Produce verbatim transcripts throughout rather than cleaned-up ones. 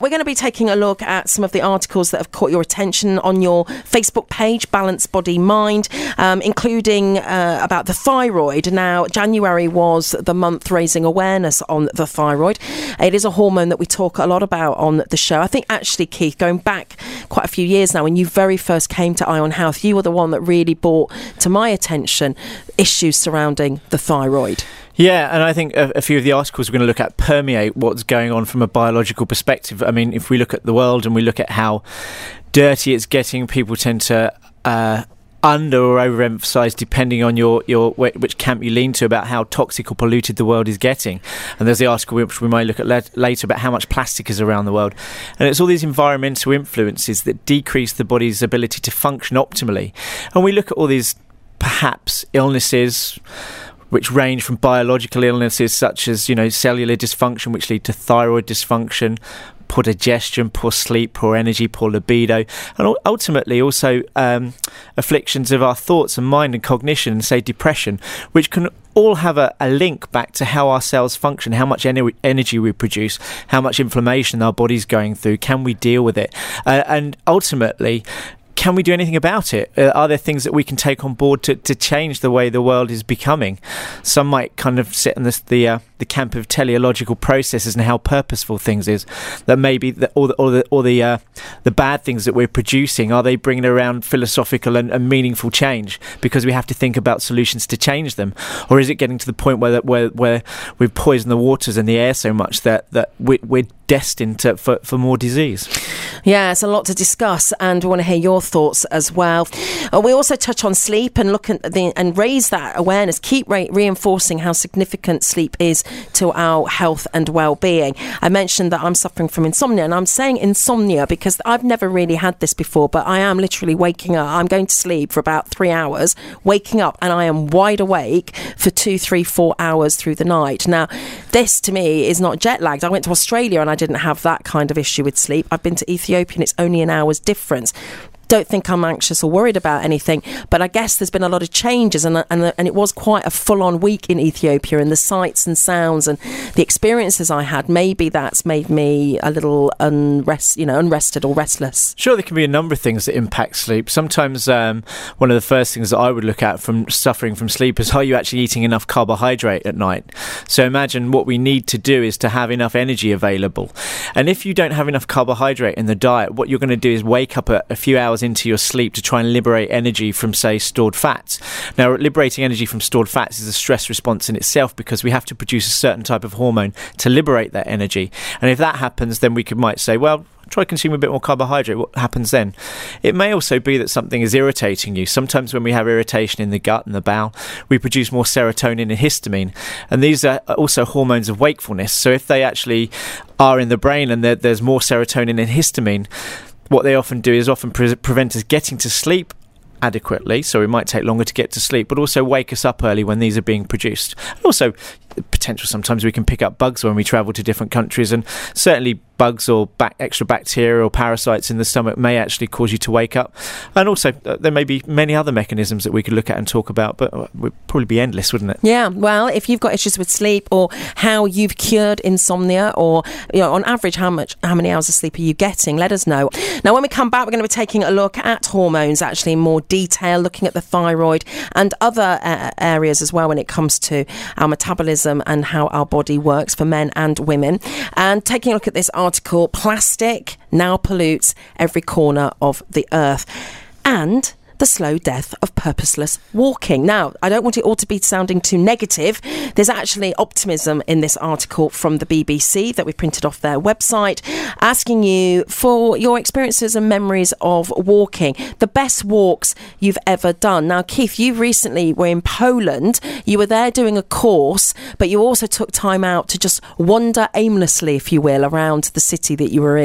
we're going to be taking a look at some of the articles that have caught your attention on your Facebook page, Balance Body Mind, um, including uh, about the thyroid. Now, January was the month raising awareness on the thyroid. It is a hormone that we talk a lot about on the show. I think actually, Keith, going back quite a few years now, when you very first came to Eye on Health, you were the one that really brought to my attention issues surrounding the thyroid. Yeah, and I think a, a few of the articles we're going to look at permeate what's going on from a biological perspective. I mean, if we look at the world and we look at how dirty it's getting, people tend to uh, under or overemphasize, depending on your, your which camp you lean to, about how toxic or polluted the world is getting. And there's the article which we might look at le- later about how much plastic is around the world. And it's all these environmental influences that decrease the body's ability to function optimally. And we look at all these perhaps illnesses which range from biological illnesses such as, you know, cellular dysfunction, which lead to thyroid dysfunction, poor digestion, poor sleep, poor energy, poor libido, and ultimately also um, afflictions of our thoughts and mind and cognition, and say depression, which can all have a, a link back to how our cells function, how much ener- energy we produce, how much inflammation our body's going through, can we deal with it, uh, and ultimately, can we do anything about it? Uh, are there things that we can take on board to, to change the way the world is becoming? Some might kind of sit in this, the uh, the camp of teleological processes and how purposeful things is. That maybe the, all the all the, all the, uh, the bad things that we're producing, are they bringing around philosophical and, and meaningful change because we have to think about solutions to change them? Or is it getting to the point where where where we've poisoned the waters and the air so much that that we, we're destined to, for, for more disease? Yeah, it's a lot to discuss, and we want to hear your thoughts as well. Uh, we also touch on sleep and look at the and raise that awareness, keep re- reinforcing how significant sleep is to our health and well-being. I mentioned that I'm suffering from insomnia, and I'm saying insomnia because I've never really had this before, but I am literally waking up. I'm going to sleep for about three hours, waking up, and I am wide awake for two, three, four hours through the night. Now, this to me is not jet lagged. I went to Australia and I didn't have that kind of issue with sleep. I've been to Ethiopia and it's only an hour's difference. Don't think I'm anxious or worried about anything, but I guess there's been a lot of changes, and and, and it was quite a full-on week in Ethiopia, and the sights and sounds and the experiences I had, maybe that's made me a little unrest, you know, unrested or restless. Sure, there can be a number of things that impact sleep. Sometimes um, one of the first things that I would look at from suffering from sleep is, are you actually eating enough carbohydrate at night? So imagine what we need to do is to have enough energy available. And if you don't have enough carbohydrate in the diet, what you're going to do is wake up a, a few hours into your sleep to try and liberate energy from, say, stored fats. Now, liberating energy from stored fats is a stress response in itself because we have to produce a certain type of hormone to liberate that energy. And if that happens, then we could might say, well, try consuming a bit more carbohydrate. What happens then? It may also be that something is irritating you. Sometimes when we have irritation in the gut and the bowel, we produce more serotonin and histamine. And these are also hormones of wakefulness. So if they actually are in the brain and there, there's more serotonin and histamine, what they often do is often pre- prevent us getting to sleep adequately, so it might take longer to get to sleep, but also wake us up early when these are being produced. And also, potential sometimes we can pick up bugs when we travel to different countries, and certainly bugs or back, extra bacteria or parasites in the stomach may actually cause you to wake up. And also, uh, there may be many other mechanisms that we could look at and talk about, but it would probably be endless, wouldn't it? Yeah, well, if you've got issues with sleep or how you've cured insomnia, or, you know, on average, how much, how many hours of sleep are you getting, let us know. Now, when we come back, we're going to be taking a look at hormones, actually in more detail, looking at the thyroid and other uh, areas as well when it comes to our metabolism and how our body works for men and women. And taking a look at this article, plastic now pollutes every corner of the earth, and the slow death of purposeless walking. Now, I don't want it all to be sounding too negative. There's actually optimism in this article from the B B C that we printed off their website, asking you for your experiences and memories of walking, the best walks you've ever done. Now, Keith, you recently were in Poland. You were there doing a course, but you also took time out to just wander aimlessly, if you will, around the city that you were in.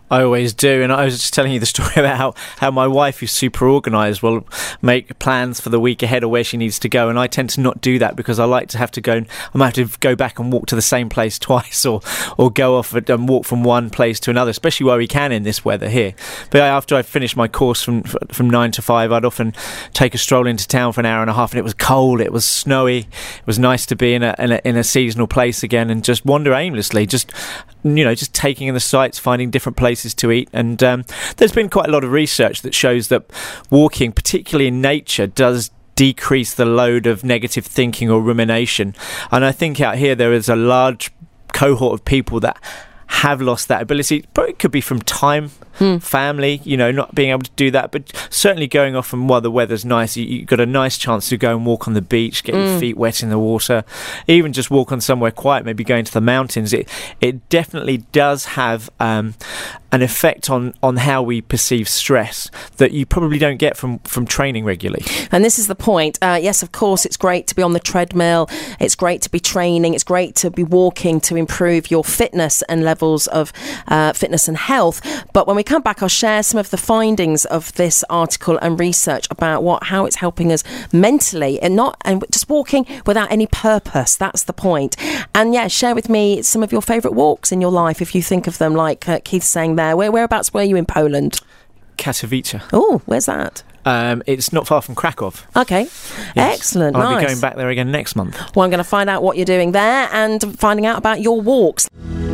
I always do, and I was just telling you the story about how, how my wife, who's super organised, will make plans for the week ahead of where she needs to go, and I tend to not do that because I like to have to go, I might have to go back and walk to the same place twice, or, or go off and walk from one place to another, especially where we can in this weather here. But after I finished my course from from nine to five, I'd often take a stroll into town for an hour and a half, and it was cold, it was snowy, it was nice to be in a in a, in a seasonal place again and just wander aimlessly, just you know, just taking in the sights, finding different places to eat. And um, there's been quite a lot of research that shows that walking, particularly in nature, does decrease the load of negative thinking or rumination. And I think out here there is a large cohort of people that have lost that ability, but it could be from time, hmm. family, you know, not being able to do that, but certainly going off and while the weather's nice, you, you've got a nice chance to go and walk on the beach, get mm. your feet wet in the water, even just walk on somewhere quiet, maybe going to the mountains. It it definitely does have um, an effect on, on how we perceive stress that you probably don't get from, from training regularly. And this is the point. Uh, yes, of course, it's great to be on the treadmill. It's great to be training. It's great to be walking to improve your fitness and levels of uh, fitness and health. But when we come back, I'll share some of the findings of this article and research about what how it's helping us mentally and not and just walking without any purpose. That's the point. And yeah, share with me some of your favourite walks in your life if you think of them, like uh, Keith's saying there. Where whereabouts were you in Poland? Katowice. Oh, where's that? Um, it's not far from Krakow. Okay, yes. Excellent. I'll nice. be going back there again next month. Well, I'm going to find out what you're doing there and finding out about your walks.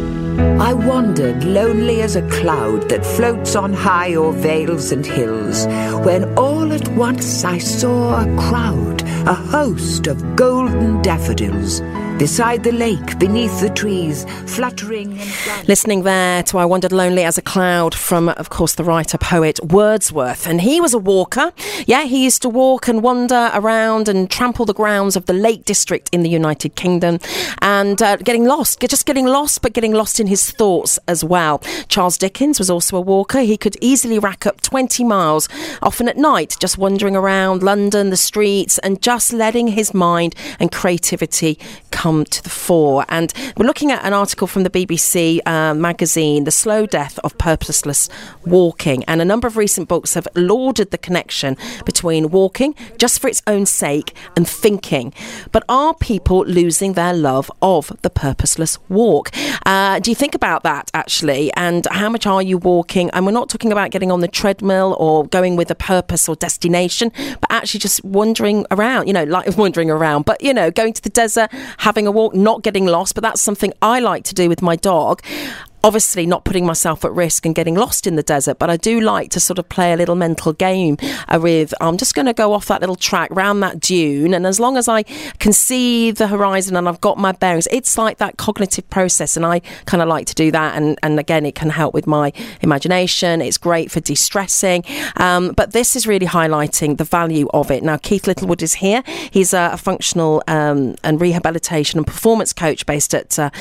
I wandered lonely as a cloud that floats on high o'er vales and hills, when all at once I saw a crowd, a host of golden daffodils, beside the lake, beneath the trees, fluttering and dancing. Listening there to I Wandered Lonely as a Cloud from, of course, the writer-poet Wordsworth. And he was a walker. Yeah, he used to walk and wander around and trample the grounds of the Lake District in the United Kingdom and uh, getting lost, just getting lost, but getting lost in his thoughts as well. Charles Dickens was also a walker. He could easily rack up twenty miles, often at night, just wandering around London, the streets, and just letting his mind and creativity come to the fore. And we're looking at an article from the B B C uh, magazine, The Slow Death of Purposeless Walking. And a number of recent books have lauded the connection between walking just for its own sake and thinking. But are people losing their love of the purposeless walk? Uh, do you think about that, actually? And how much are you walking? And we're not talking about getting on the treadmill or going with a purpose or destination, but actually just wandering around, you know, like wandering around, but, you know, going to the desert, having a walk, not getting lost. But that's something I like to do with my dog. Obviously not putting myself at risk and getting lost in the desert, but I do like to sort of play a little mental game uh, with, I'm just going to go off that little track round that dune, and as long as I can see the horizon and I've got my bearings, it's like that cognitive process, and I kind of like to do that. And, and again, it can help with my imagination. It's great for de-stressing, um, but this is really highlighting the value of it. Now, Keith Littlewood is here. He's a, a functional um, and rehabilitation and performance coach based at uh,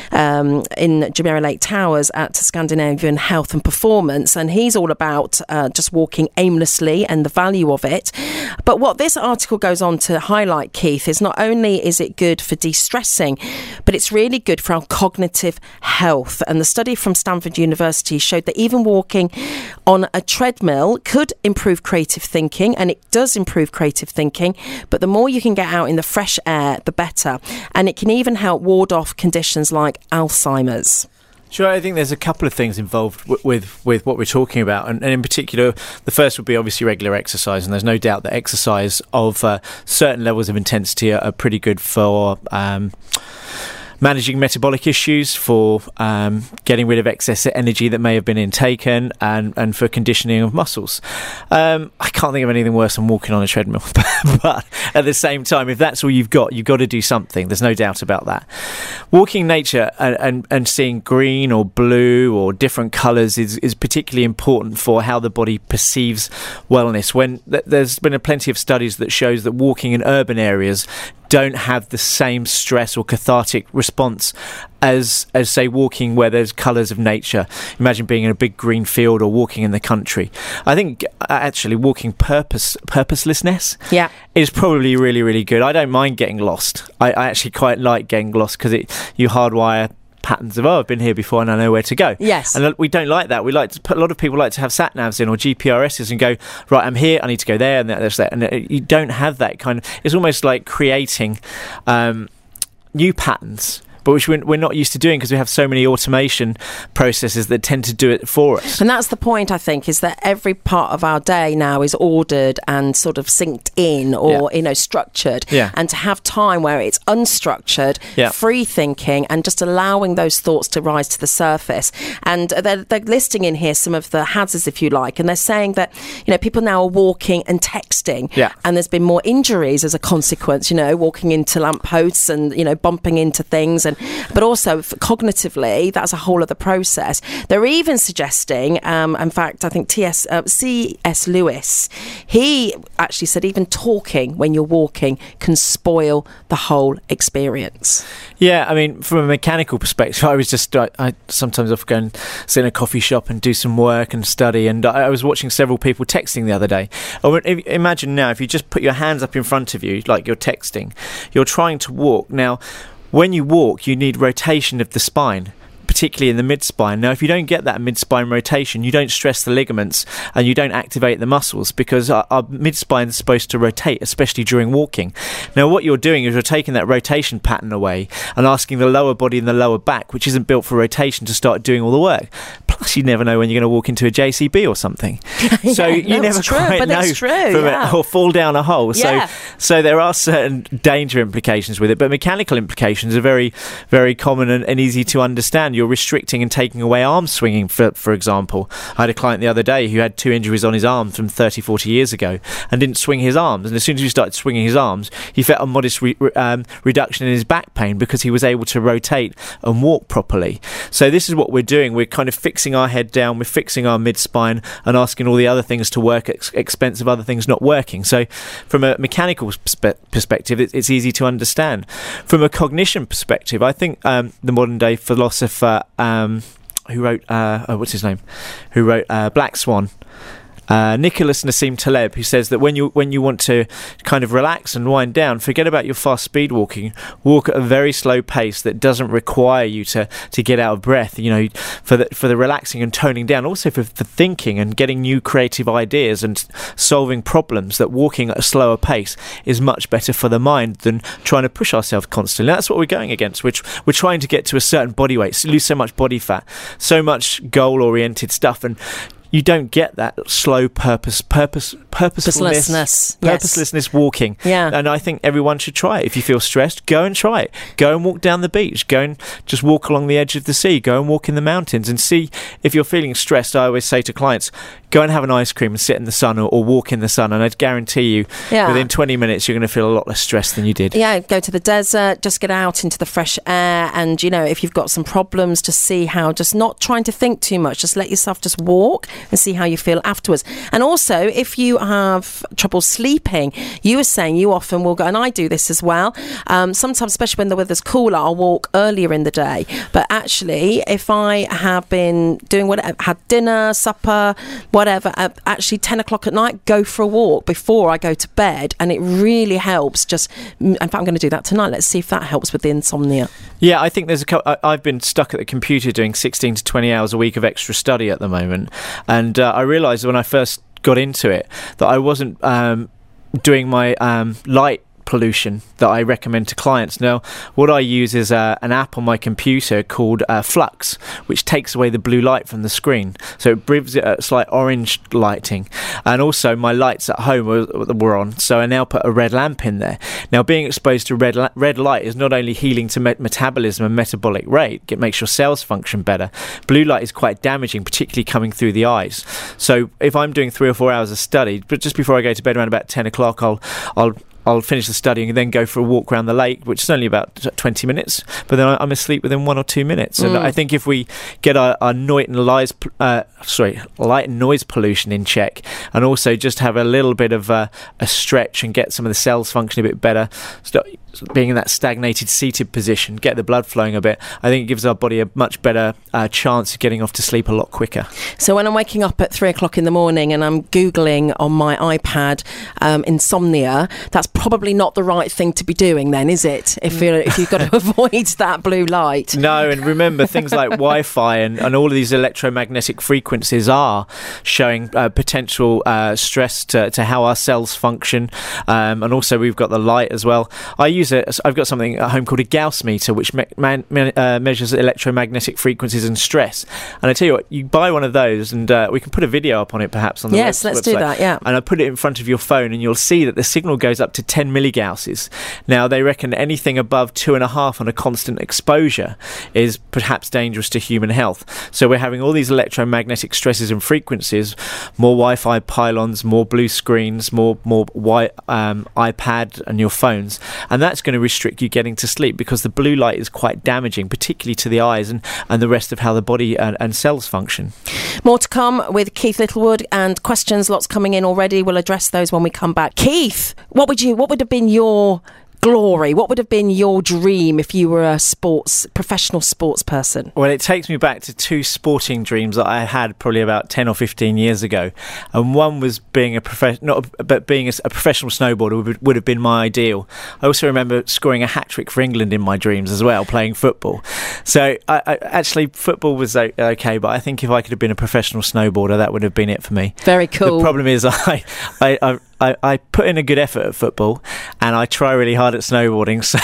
um, in Jumeirah Lake Towers at Scandinavian Health and Performance, and he's all about uh, just walking aimlessly and the value of it. But what this article goes on to highlight, Keith, is not only is it good for de-stressing, but it's really good for our cognitive health. And the study from Stanford University showed that even walking on a treadmill could improve creative thinking, and it does improve creative thinking, but the more you can get out in the fresh air, the better. And it can even help ward off conditions like Alzheimer's. Sure, I think there's a couple of things involved w- with with what we're talking about, and, and in particular, the first would be obviously regular exercise, and there's no doubt that exercise of uh, certain levels of intensity are, are pretty good for um, managing metabolic issues, for um, getting rid of excess energy that may have been intaken, and, and for conditioning of muscles. Um, I can't think of anything worse than walking on a treadmill, but at the same time, if that's all you've got, you've got to do something. There's no doubt about that. Walking nature and, and, and seeing green or blue or different colours is, is particularly important for how the body perceives wellness. When th- there's been a plenty of studies that shows that walking in urban areas don't have the same stress or cathartic response as, as say, walking where there's colours of nature. Imagine being in a big green field or walking in the country. I think uh, actually walking purpose purposelessness yeah. is probably really, really good. I don't mind getting lost. I, I actually quite like getting lost because it you hardwire patterns of, oh, I've been here before and I know where to go. Yes. And we don't like that. We like to put, a lot of people like to have sat navs in or G P R Ss and go, right, I'm here, I need to go there and there's that. And it, you don't have that kind of, it's almost like creating um, new patterns, but which we're not used to doing because we have so many automation processes that tend to do it for us. And that's the point, I think, is that every part of our day now is ordered and sort of synced in or, yeah. you know, structured. Yeah. And to have time where it's unstructured, yeah. free thinking and just allowing those thoughts to rise to the surface. And they're, they're listing in here some of the hazards, if you like, and they're saying that, you know, people now are walking and texting yeah. and there's been more injuries as a consequence, you know, walking into lampposts and, you know, bumping into things. And but also cognitively, that's a whole other process. They're even suggesting, um, in fact, I think T S uh, C S Lewis, he actually said even talking when you're walking can spoil the whole experience. Yeah, I mean, from a mechanical perspective, I was just, I, I sometimes often go and sit in a coffee shop and do some work and study, and I, I was watching several people texting the other day. Oh, if, imagine now, if you just put your hands up in front of you, like you're texting, you're trying to walk. Now, when you walk, you need rotation of the spine, particularly in the mid-spine. Now, if you don't get that mid-spine rotation, you don't stress the ligaments and you don't activate the muscles because our, our mid-spine is supposed to rotate, especially during walking. Now, what you're doing is you're taking that rotation pattern away and asking the lower body and the lower back, which isn't built for rotation, to start doing all the work. Plus, you never know when you're going to walk into a J C B or something. So yeah, you no, never it's true, quite but know it's true, from yeah. it, or fall down a hole. Yeah. So, so there are certain danger implications with it, but mechanical implications are very, very common and, and easy to understand. You're restricting and taking away arm swinging, for for example. I had a client the other day who had two injuries on his arm from thirty, forty years ago and didn't swing his arms. And as soon as he started swinging his arms, he felt a modest re- um, reduction in his back pain because he was able to rotate and walk properly. So this is what we're doing. We're kind of fixing our head down, we're fixing our mid-spine and asking all the other things to work at ex- expense of other things not working. So from a mechanical perspe- perspective, it, it's easy to understand. From a cognition perspective, I think um, the modern day philosopher um, who wrote, uh, oh, what's his name? Who wrote uh, Black Swan? Uh, Nicholas Nassim Taleb, who says that when you when you want to kind of relax and wind down, forget about your fast speed walking. Walk at a very slow pace that doesn't require you to, to get out of breath. You know, for the for the relaxing and toning down, also for the thinking and getting new creative ideas and solving problems. That walking at a slower pace is much better for the mind than trying to push ourselves constantly. That's what we're going against. Which we're, we're trying to get to a certain body weight, lose so much body fat, so much goal oriented stuff, and you don't get that slow purpose, purpose, purposefulness, Purposelessness, purposelessness yes. walking. Yeah. And I think everyone should try it. If you feel stressed, go and try it. Go and walk down the beach. Go and just walk along the edge of the sea. Go and walk in the mountains and see if you're feeling stressed. I always say to clients, go and have an ice cream and sit in the sun or, or walk in the sun. And I'd guarantee you yeah. within twenty minutes, you're going to feel a lot less stressed than you did. Yeah, go to the desert, just get out into the fresh air. And, you know, if you've got some problems, just see how, just not trying to think too much, just let yourself just walk and see how you feel afterwards. And also, if you have trouble sleeping, you were saying you often will go, and I do this as well, um, sometimes, especially when the weather's cooler, I'll walk earlier in the day. But actually, if I have been doing whatever, had dinner, supper, whatever, uh, actually ten o'clock at night, go for a walk before I go to bed, and it really helps. Just, in fact, I'm going to do that tonight. Let's see if that helps with the insomnia. Yeah, I think there's a co- I've been stuck at the computer doing sixteen to twenty hours a week of extra study at the moment, and uh, I realised when I first got into it that I wasn't um, doing my um, light pollution that I recommend to clients. Now, what I use is uh, an app on my computer called uh, Flux, which takes away the blue light from the screen. So it brings it a slight orange lighting. And also my lights at home were, were on, so I now put a red lamp in there. Now, being exposed to red la- red light is not only healing to me- metabolism and metabolic rate, it makes your cells function better. Blue light is quite damaging, particularly coming through the eyes. So if I'm doing three or four hours of study, but just before I go to bed around about ten o'clock, I'll I'll I'll finish the studying and then go for a walk around the lake, which is only about twenty minutes, but then I'm asleep within one or two minutes. And Mm. I think if we get our, our noise and lies, uh, sorry, light and noise pollution in check, and also just have a little bit of uh, a stretch and get some of the cells functioning a bit better, so being in that stagnated seated position, get the blood flowing a bit, I think it gives our body a much better uh, chance of getting off to sleep a lot quicker. So when I'm waking up at three o'clock in the morning and I'm Googling on my iPad um, insomnia, that's probably not the right thing to be doing then, is it? If, you're, if you've got to avoid that blue light. No, and remember things like Wi-Fi and, and all of these electromagnetic frequencies are showing uh, potential uh, stress to, to how our cells function, um, and also we've got the light as well. I use it. I've got something at home called a Gauss meter, which me- man, me- uh, measures electromagnetic frequencies and stress. And I tell you what, you buy one of those, and uh, we can put a video up on it perhaps on the yes, web- let's website. do that. Yeah, and I put it in front of your phone, and you'll see that the signal goes up to ten milligausses. Now they reckon anything above two and a half on a constant exposure is perhaps dangerous to human health. So we're having all these electromagnetic stresses and frequencies, more Wi-Fi pylons, more blue screens, more more wi- um, iPad and your phones, and that's going to restrict you getting to sleep because the blue light is quite damaging, particularly to the eyes and, and the rest of how the body and, and cells function. More to come with Keith Littlewood, and questions, lots coming in already. We'll address those when we come back. Keith, what would you? What would have been your glory? What would have been your dream if you were a sports professional sports person? Well, it takes me back to two sporting dreams that I had probably about ten or fifteen years ago, and one was being a prof- not a, but being a, a professional snowboarder would, would have been my ideal. I also remember scoring a hat trick for England in my dreams as well, playing football. So I, I, actually, football was okay, but I think if I could have been a professional snowboarder, that would have been it for me. Very cool. The problem is, I, I, I I, I put in a good effort at football and I try really hard at snowboarding, so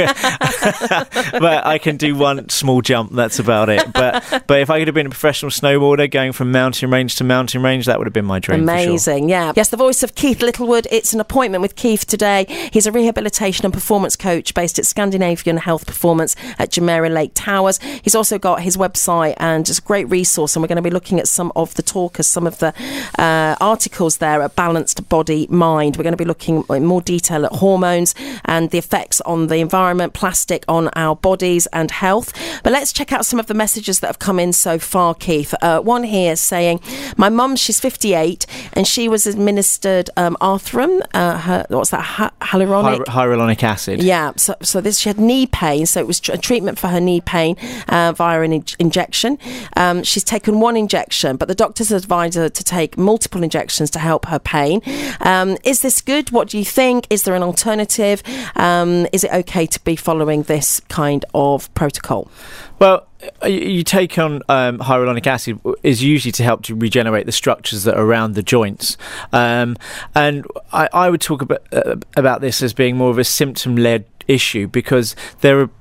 but I can do one small jump, that's about it. But but if I could have been a professional snowboarder going from mountain range to mountain range, that would have been my dream. Amazing, for sure. Yeah. Yes, the voice of Keith Littlewood. It's an appointment with Keith today. He's a rehabilitation and performance coach based at Scandinavian Health Performance at Jumeirah Lake Towers. He's also got his website and just a great resource, and we're going to be looking at some of the talkers, some of the uh, articles there at Balanced Body Mind. We're going to be looking in more detail at hormones and the effects on the environment, plastic on our bodies and health. But let's check out some of the messages that have come in so far, Keith. Uh, one here saying, my mum, she's fifty-eight, and she was administered um, Arthrum, uh, her, what's that, Hy- hyaluronic? Hy- hyaluronic acid. Yeah, so, so this, she had knee pain, so it was tr- a treatment for her knee pain uh, via an in- injection. Um, she's taken one injection, but the doctors advised her to take multiple injections to help her pain. Um, is this good? What do you think? Is there an alternative? Um, is it okay to be following this kind of protocol? Well, you take on um, hyaluronic acid is usually to help to regenerate the structures that are around the joints, um, and I, I would talk about uh, about this as being more of a symptom-led issue, because there are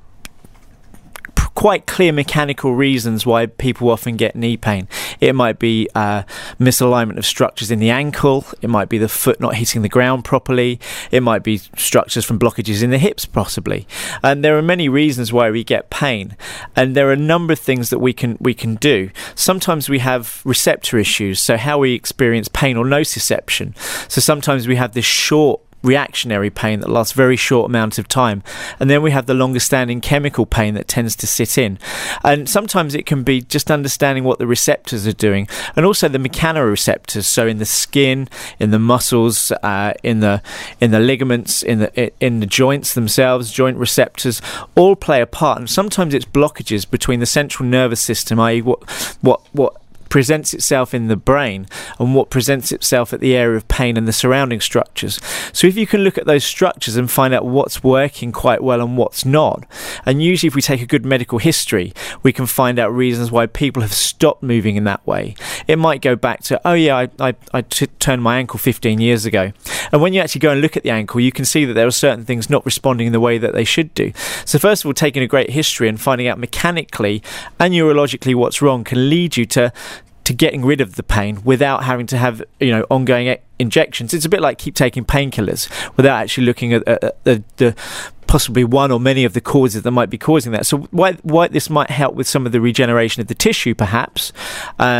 quite clear mechanical reasons why people often get knee pain. It might be uh, misalignment of structures in the ankle. It might be the foot not hitting the ground properly. It might be structures from blockages in the hips, possibly. And there are many reasons why we get pain. And there are a number of things that we can we can do. Sometimes we have receptor issues, so how we experience pain or nociception. So sometimes we have this short reactionary pain that lasts very short amount of time, and then we have the longer standing chemical pain that tends to sit in. And sometimes it can be just understanding what the receptors are doing, and also the mechanoreceptors, so in the skin, in the muscles, uh, in the in the ligaments, in the in the joints themselves. Joint receptors all play a part, and sometimes it's blockages between the central nervous system, that is what what what presents itself in the brain and what presents itself at the area of pain and the surrounding structures. So if you can look at those structures and find out what's working quite well and what's not, and usually if we take a good medical history, we can find out reasons why people have stopped moving in that way. It might go back to, oh yeah, I, I, I t- turned my ankle fifteen years ago. And when you actually go and look at the ankle, you can see that there are certain things not responding in the way that they should do. So first of all, taking a great history and finding out mechanically and neurologically what's wrong can lead you to to getting rid of the pain without having to have, you know, ongoing e- injections. It's a bit like keep taking painkillers without actually looking at, at, at the, the possibly one or many of the causes that might be causing that. So why why this might help with some of the regeneration of the tissue, perhaps, um,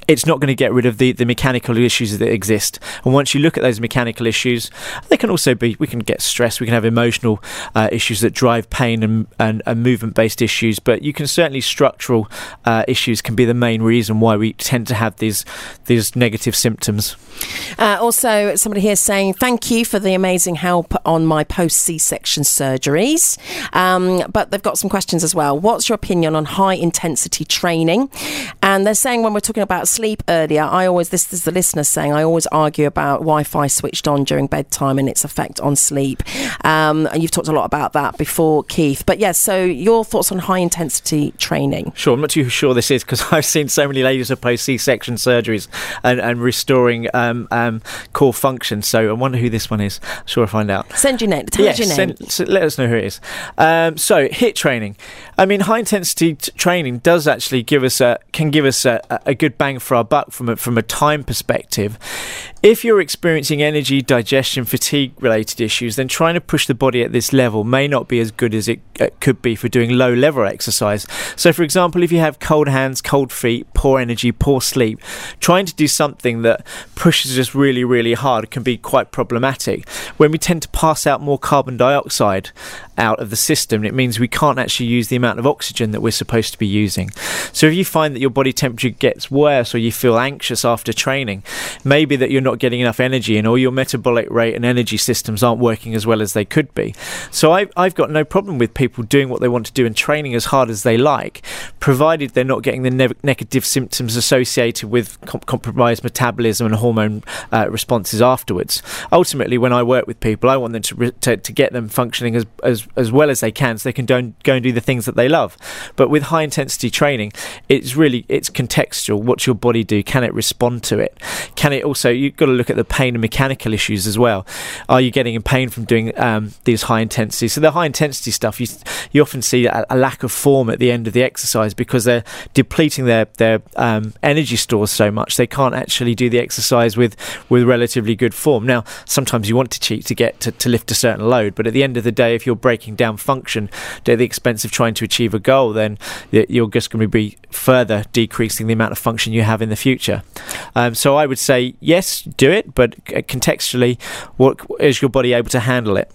it's not going to get rid of the, the mechanical issues that exist. And once you look at those mechanical issues, they can also be, we can get stressed, we can have emotional uh, issues that drive pain and, and, and movement-based issues, but you can certainly, structural uh, issues can be the main reason why we tend to have these, these negative symptoms. Uh, also, somebody here saying, thank you for the amazing help on my post-C-section surgeries. Um, but they've got some questions as well. What's your opinion on high-intensity training? And they're saying, when we're talking about sleep earlier, I always, this is the listener saying, I always argue about Wi-Fi switched on during bedtime and its effect on sleep. Um, and you've talked a lot about that before, Keith. But yes, so your thoughts on high-intensity training? Sure, I'm not too sure this is, because I've seen so many ladies with post-C-section surgeries and, and restoring um, um, core function. So I wonder who this one is. I'm sure I'll find out. Send your name. Tell yes, us your name. Send, so let us know who it is. Um, so HIIT training. I mean, high-intensity t- training does actually give us a, can give us a, a good bang for our buck from a, from a time perspective. If you're experiencing energy, digestion, fatigue-related issues, then trying to push the body at this level may not be as good as it uh, could be for doing low-level exercise. So, for example, if you have cold hands, cold feet, poor energy, poor sleep, trying to do something that pushes us really, really hard can be quite problematic. When we tend to pass out more carbon dioxide out of the system, it means we can't actually use the amount of oxygen that we're supposed to be using. So if you find that your body temperature gets worse or you feel anxious after training, maybe that you're not getting enough energy and all your metabolic rate and energy systems aren't working as well as they could be. So I've, I've got no problem with people doing what they want to do and training as hard as they like, provided they're not getting the ne- negative symptoms associated with com- compromised metabolism and hormone uh, responses afterwards. Ultimately, when I work with people, I want them to, re- to, to get them functioning as, as, as well as they can, so they can do, go and do the things that they love. But with high intensity training, it's really, it's contextual. What's your body do? Can it respond to it? Can it also, you've got to look at the pain and mechanical issues as well. Are you getting in pain from doing um, these high intensity? So the high intensity stuff, you you often see a, a lack of form at the end of the exercise because they're depleting their their um, energy stores so much they can't actually do the exercise with with relatively good form. Now, sometimes you want to cheat to get to, to lift a certain load, but at the end of the day, if you're breaking down function at the expense of trying to achieve a goal, then you're just going to be further decreasing the amount of function you have in the future. Um, so I would say yes, do it, but contextually, what is your body able to handle it?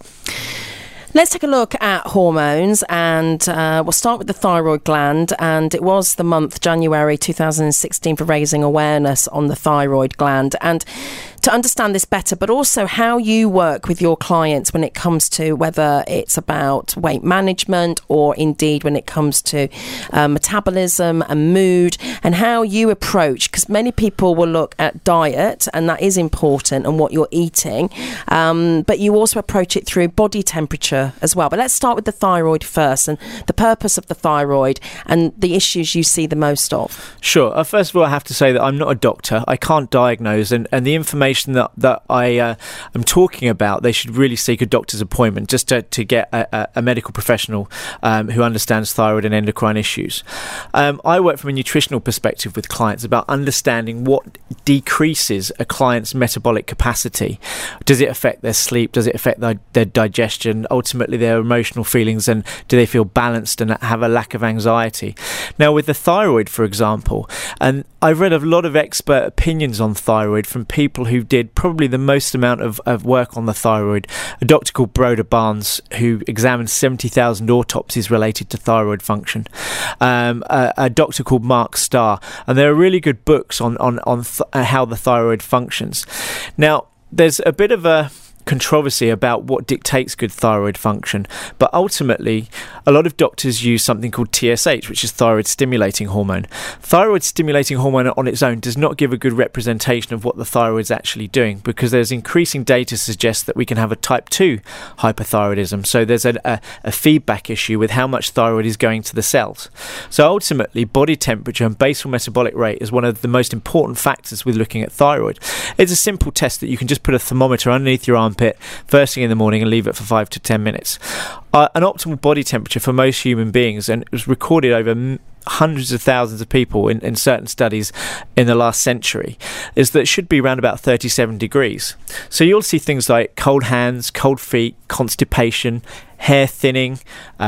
Let's take a look at hormones, and uh, we'll start with the thyroid gland. And it was the month January two thousand sixteen for raising awareness on the thyroid gland, and to understand this better, but also how you work with your clients when it comes to whether it's about weight management or indeed when it comes to uh, metabolism and mood, and how you approach, because many people will look at diet, and that is important, and what you're eating, um, but you also approach it through body temperature as well. But let's start with the thyroid first, and the purpose of the thyroid and the issues you see the most of. Sure. Uh, first of all, I have to say that I'm not a doctor. I can't diagnose, and, and the information that, that I uh, am talking about, they should really seek a doctor's appointment just to, to get a, a medical professional um, who understands thyroid and endocrine issues. Um, I work from a nutritional perspective with clients about understanding what decreases a client's metabolic capacity. Does it affect their sleep? Does it affect their, their digestion? Ultimately, their emotional feelings, and do they feel balanced and have a lack of anxiety? Now, with the thyroid, for example, and I've read a lot of expert opinions on thyroid from people who did probably the most amount of, of work on the thyroid. A doctor called Broder Barnes, who examined seventy thousand autopsies related to thyroid function. Um, a, a doctor called Mark Starr. And there are really good books on, on, on th- how the thyroid functions. Now, there's a bit of a controversy about what dictates good thyroid function, but ultimately a lot of doctors use something called T S H, which is thyroid stimulating hormone. Thyroid stimulating hormone on its own does not give a good representation of what the thyroid is actually doing, because there's increasing data to suggest that we can have a type two hypothyroidism, so there's a, a, a feedback issue with how much thyroid is going to the cells. So ultimately, body temperature and basal metabolic rate is one of the most important factors with looking at thyroid. It's a simple test that you can just put a thermometer underneath your arm pit first thing in the morning and leave it for five to ten minutes. Uh, an optimal body temperature for most human beings, and it was recorded over m- hundreds of thousands of people in, in certain studies in the last century, is that it should be around about thirty-seven degrees. So you'll see things like cold hands, cold feet, constipation, hair thinning, uh,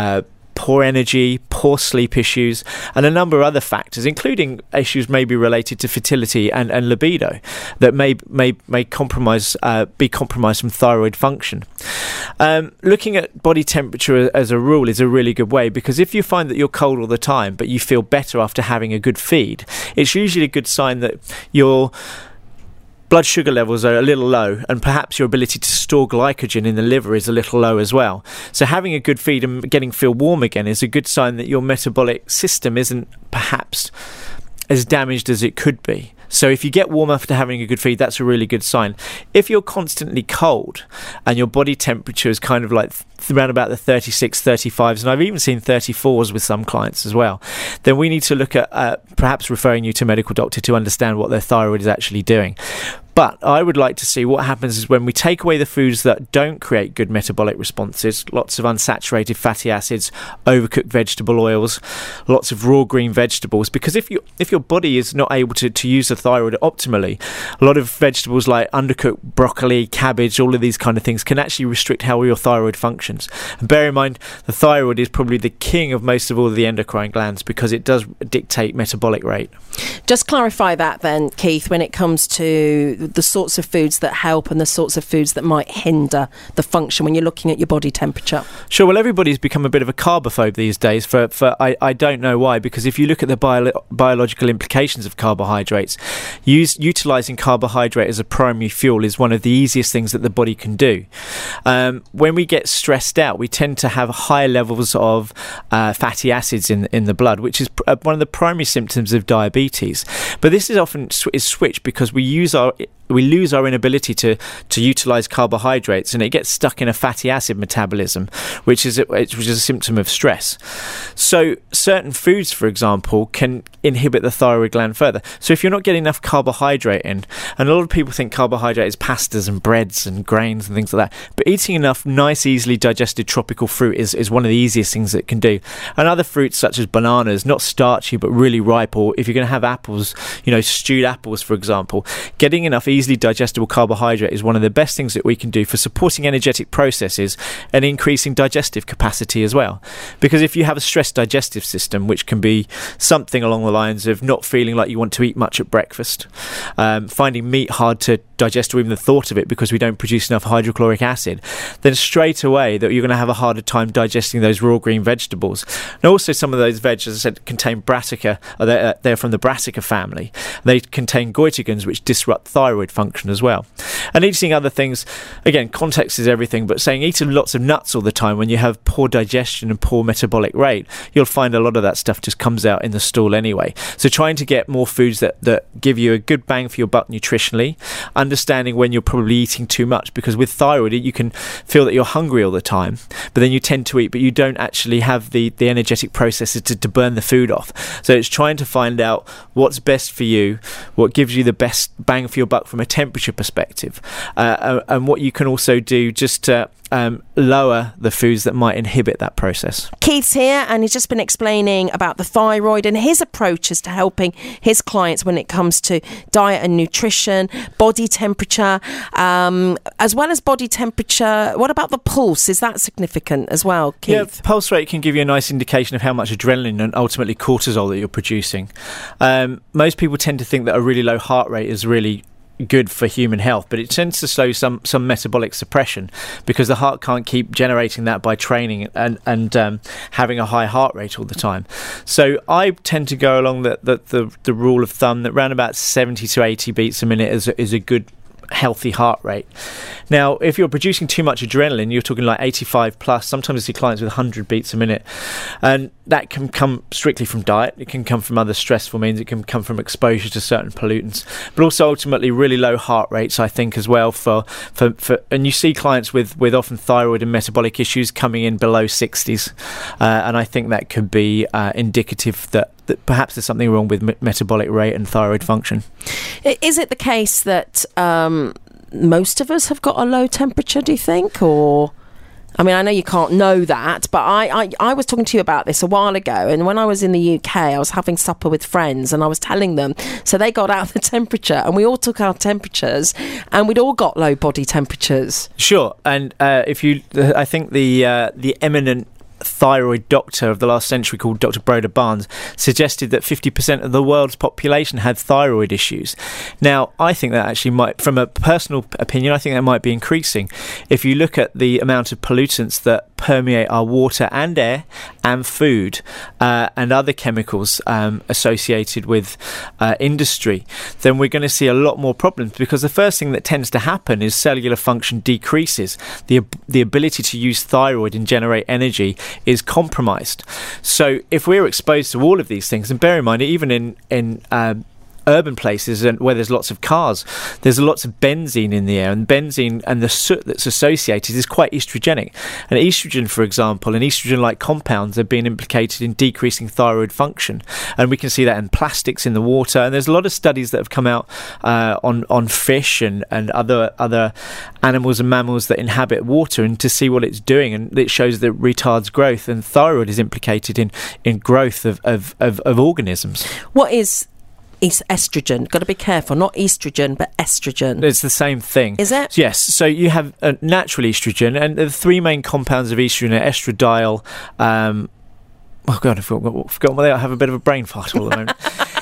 poor energy, poor sleep issues, and a number of other factors, including issues maybe related to fertility and, and libido, that may may may compromise uh, be compromised from thyroid function. Um, looking at body temperature as a rule is a really good way, because if you find that you're cold all the time but you feel better after having a good feed, it's usually a good sign that you're blood sugar levels are a little low, and perhaps your ability to store glycogen in the liver is a little low as well. So having a good feed and getting feel warm again is a good sign that your metabolic system isn't perhaps as damaged as it could be. So if you get warm after having a good feed, that's a really good sign. If you're constantly cold and your body temperature is kind of like th- around about the thirty-six, thirty-fives, and I've even seen thirty-fours with some clients as well, then we need to look at uh, perhaps referring you to a medical doctor to understand what their thyroid is actually doing. But I would like to see what happens is when we take away the foods that don't create good metabolic responses, lots of unsaturated fatty acids, overcooked vegetable oils, lots of raw green vegetables, because if you if your body is not able to, to use the thyroid optimally, a lot of vegetables like undercooked broccoli, cabbage, all of these kind of things can actually restrict how your thyroid functions. And bear in mind, the thyroid is probably the king of most of all the endocrine glands because it does dictate metabolic rate. Just clarify that then, Keith, when it comes to the sorts of foods that help and the sorts of foods that might hinder the function when you're looking at your body temperature. Sure, well, everybody's become a bit of a carbophobe these days for, for I, I don't know why, because if you look at the bio- biological implications of carbohydrates, use, utilising carbohydrate as a primary fuel is one of the easiest things that the body can do. Um, when we get stressed out, we tend to have higher levels of uh, fatty acids in, in the blood, which is pr- one of the primary symptoms of diabetes. But this is often sw- is switched because we use our we lose our inability to, to utilise carbohydrates, and it gets stuck in a fatty acid metabolism, which is a, which is a symptom of stress. So certain foods, for example, can inhibit the thyroid gland further. So if you're not getting enough carbohydrate in, and a lot of people think carbohydrate is pastas and breads and grains and things like that, but eating enough nice, easily digested tropical fruit is, is one of the easiest things that it can do. And other fruits such as bananas, not starchy but really ripe, or if you're going to have apples, you know, stewed apples, for example, getting enough easily digestible carbohydrate is one of the best things that we can do for supporting energetic processes and increasing digestive capacity as well. Because if you have a stressed digestive system, which can be something along the lines of not feeling like you want to eat much at breakfast, um, finding meat hard to digest or even the thought of it because we don't produce enough hydrochloric acid, then straight away that you're going to have a harder time digesting those raw green vegetables. And also some of those veg, as I said, contain brassica, or they're, they're from the brassica family. They contain goitrogens, which disrupt thyroid function as well. And eating other things, again, context is everything, but saying eating lots of nuts all the time when you have poor digestion and poor metabolic rate, you'll find a lot of that stuff just comes out in the stool anyway. So trying to get more foods that, that give you a good bang for your buck nutritionally, understanding when you're probably eating too much, because with thyroid you can feel that you're hungry all the time, but then you tend to eat but you don't actually have the, the energetic processes to, to burn the food off. So it's trying to find out what's best for you, what gives you the best bang for your buck from a temperature perspective, uh, and what you can also do just to Um, lower the foods that might inhibit that process. Keith's here and he's just been explaining about the thyroid and his approaches to helping his clients when it comes to diet and nutrition, body temperature, um, as well as body temperature. What about the pulse? Is that significant as well, Keith? Yeah, pulse rate can give you a nice indication of how much adrenaline and ultimately cortisol that you're producing. Um, most people tend to think that a really low heart rate is really good for human health, but it tends to slow some some metabolic suppression because the heart can't keep generating that by training and and um, having a high heart rate all the time. So I tend to go along the the, the, the rule of thumb that around about seventy to eighty beats a minute is is a good healthy heart rate. Now, if you're producing too much adrenaline, you're talking like eighty-five plus. Sometimes I see clients with one hundred beats a minute, and that can come strictly from diet. It can come from other stressful means. It can come from exposure to certain pollutants, but also ultimately really low heart rates, I think, as well. For for, for and you see clients with with often thyroid and metabolic issues coming in below sixties, uh, and I think that could be uh, indicative that that perhaps there's something wrong with me- metabolic rate and thyroid function. Is it the case that um, most of us have got a low temperature, do you think? Or, I mean, I know you can't know that, but I, I, I was talking to you about this a while ago, and when I was in the U K, I was having supper with friends, and I was telling them, so they got out the temperature, and we all took our temperatures, and we'd all got low body temperatures. Sure, and uh, if you, I think the uh, the eminent thyroid doctor of the last century called Doctor Broder Barnes suggested that fifty percent of the world's population had thyroid issues. Now, I think that actually might, from a personal opinion, I think that might be increasing. If you look at the amount of pollutants that permeate our water and air and food uh, and other chemicals um, associated with uh, industry, then we're going to see a lot more problems, because the first thing that tends to happen is cellular function decreases. The, the ability to use thyroid and generate energy is compromised. So if we're exposed to all of these things, and bear in mind, even in, in um, urban places and where there's lots of cars, there's lots of benzene in the air, and benzene and the soot that's associated is quite estrogenic. And estrogen, for example, and estrogen-like compounds have been implicated in decreasing thyroid function, and we can see that in plastics in the water. And there's a lot of studies that have come out uh, on on fish and and other other animals and mammals that inhabit water, and to see what it's doing, and it shows that it retards growth, and thyroid is implicated in in growth of of, of, of organisms. What is Is estrogen? Got to be careful, not estrogen, but estrogen. It's the same thing. Is it? Yes. So you have a natural estrogen, and the three main compounds of estrogen are estradiol. Um, oh God, I forgot, forgot what they are. I have a bit of a brain fart all the moment.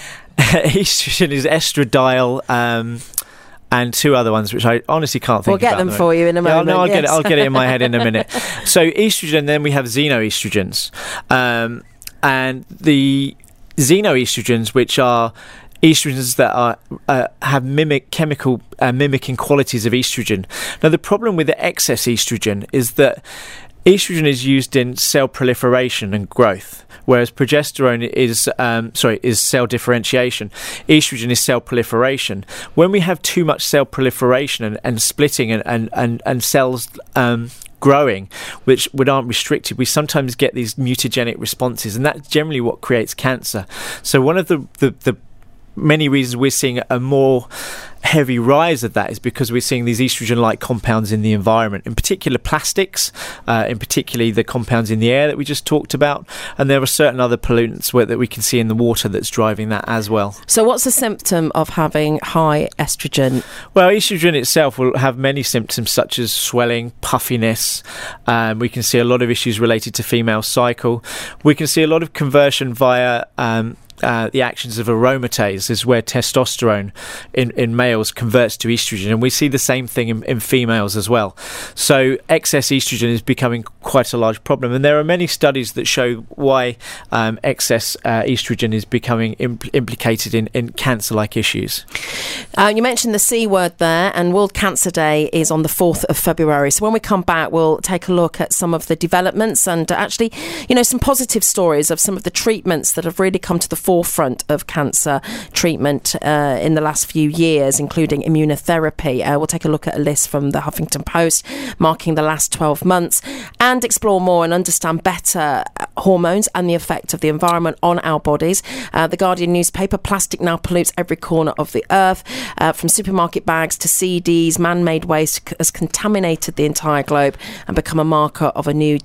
Estrogen is estradiol. Um, And two other ones, which I honestly can't think we'll get about them for you in a moment. Yeah, no, I'll yes. get it. I'll get it in my head in a minute. So estrogen, then we have xenoestrogens, um, and the xenoestrogens, which are estrogens that are uh, have mimic chemical uh, mimicking qualities of estrogen. Now, the problem with the excess estrogen is that estrogen is used in cell proliferation and growth, whereas progesterone is um, sorry is cell differentiation. Estrogen is cell proliferation. When we have too much cell proliferation and, and splitting and and and, and cells um, growing, which would aren't restricted, we sometimes get these mutagenic responses, and that's generally what creates cancer. So one of the the, the many reasons we're seeing a more heavy rise of that is because we're seeing these estrogen-like compounds in the environment, in particular plastics, uh, in particularly the compounds in the air that we just talked about, and there are certain other pollutants where, that we can see in the water that's driving that as well. So what's the symptom of having high estrogen? Well, estrogen itself will have many symptoms such as swelling, puffiness. Um, we can see a lot of issues related to female cycle. We can see a lot of conversion via um, Uh, the actions of aromatase, is where testosterone in, in males converts to estrogen, and we see the same thing in, in females as well. So excess estrogen is becoming quite a large problem, and there are many studies that show why um, excess uh, estrogen is becoming impl- implicated in, in cancer-like issues. Uh, you mentioned the C word there, and World Cancer Day is on the fourth of February. So when we come back, we'll take a look at some of the developments and uh, actually, you know, some positive stories of some of the treatments that have really come to the forefront of cancer treatment uh, in the last few years, including immunotherapy. Uh, we'll take a look at a list from the Huffington Post marking the last twelve months and explore more and understand better hormones and the effect of the environment on our bodies. Uh, the Guardian newspaper, plastic now pollutes every corner of the earth. Uh, from supermarket bags to C Ds, man-made waste has contaminated the entire globe and become a marker of a new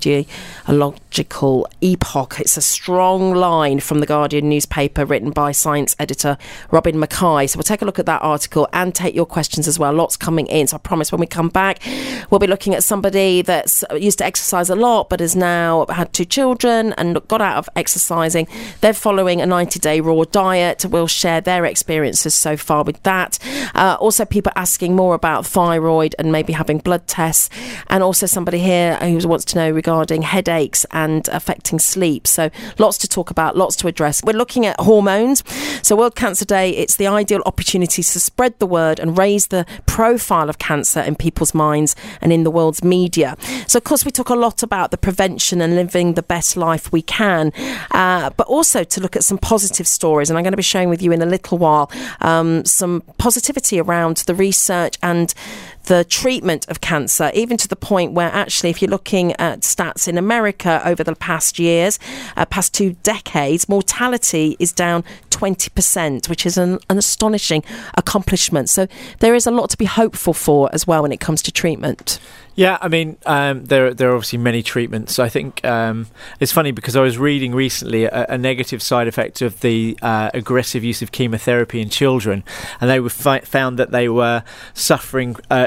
geological epoch. It's a strong line from the Guardian newspaper, written by science editor Robin Mackay. So we'll take a look at that article and take your questions as well. Lots coming in. So I promise when we come back, we'll be looking at somebody that's used to exercise a lot but has now had two children and got out of exercising. They're following a ninety-day raw diet. We'll share their experiences so far with that. Uh, also, people asking more about thyroid and maybe having blood tests, and also somebody here who wants to know regarding headaches and affecting sleep. So lots to talk about, lots to address. We're looking at hormones. So World Cancer Day, it's the ideal opportunity to spread the word and raise the profile of cancer in people's minds and in the world's media. So of course we talk a lot about the prevention and living the best life we can, uh, but also to look at some positive stories, and I'm going to be sharing with you in a little while um, some positivity around the research and the treatment of cancer, even to the point where actually if you're looking at stats in America over the past years, uh, past two decades, mortality is down twenty percent, which is an, an astonishing accomplishment. So there is a lot to be hopeful for as well when it comes to treatment. Yeah, I mean, um, there there are obviously many treatments. I think um, it's funny because I was reading recently a, a negative side effect of the uh, aggressive use of chemotherapy in children, and they were fi- found that they were suffering uh,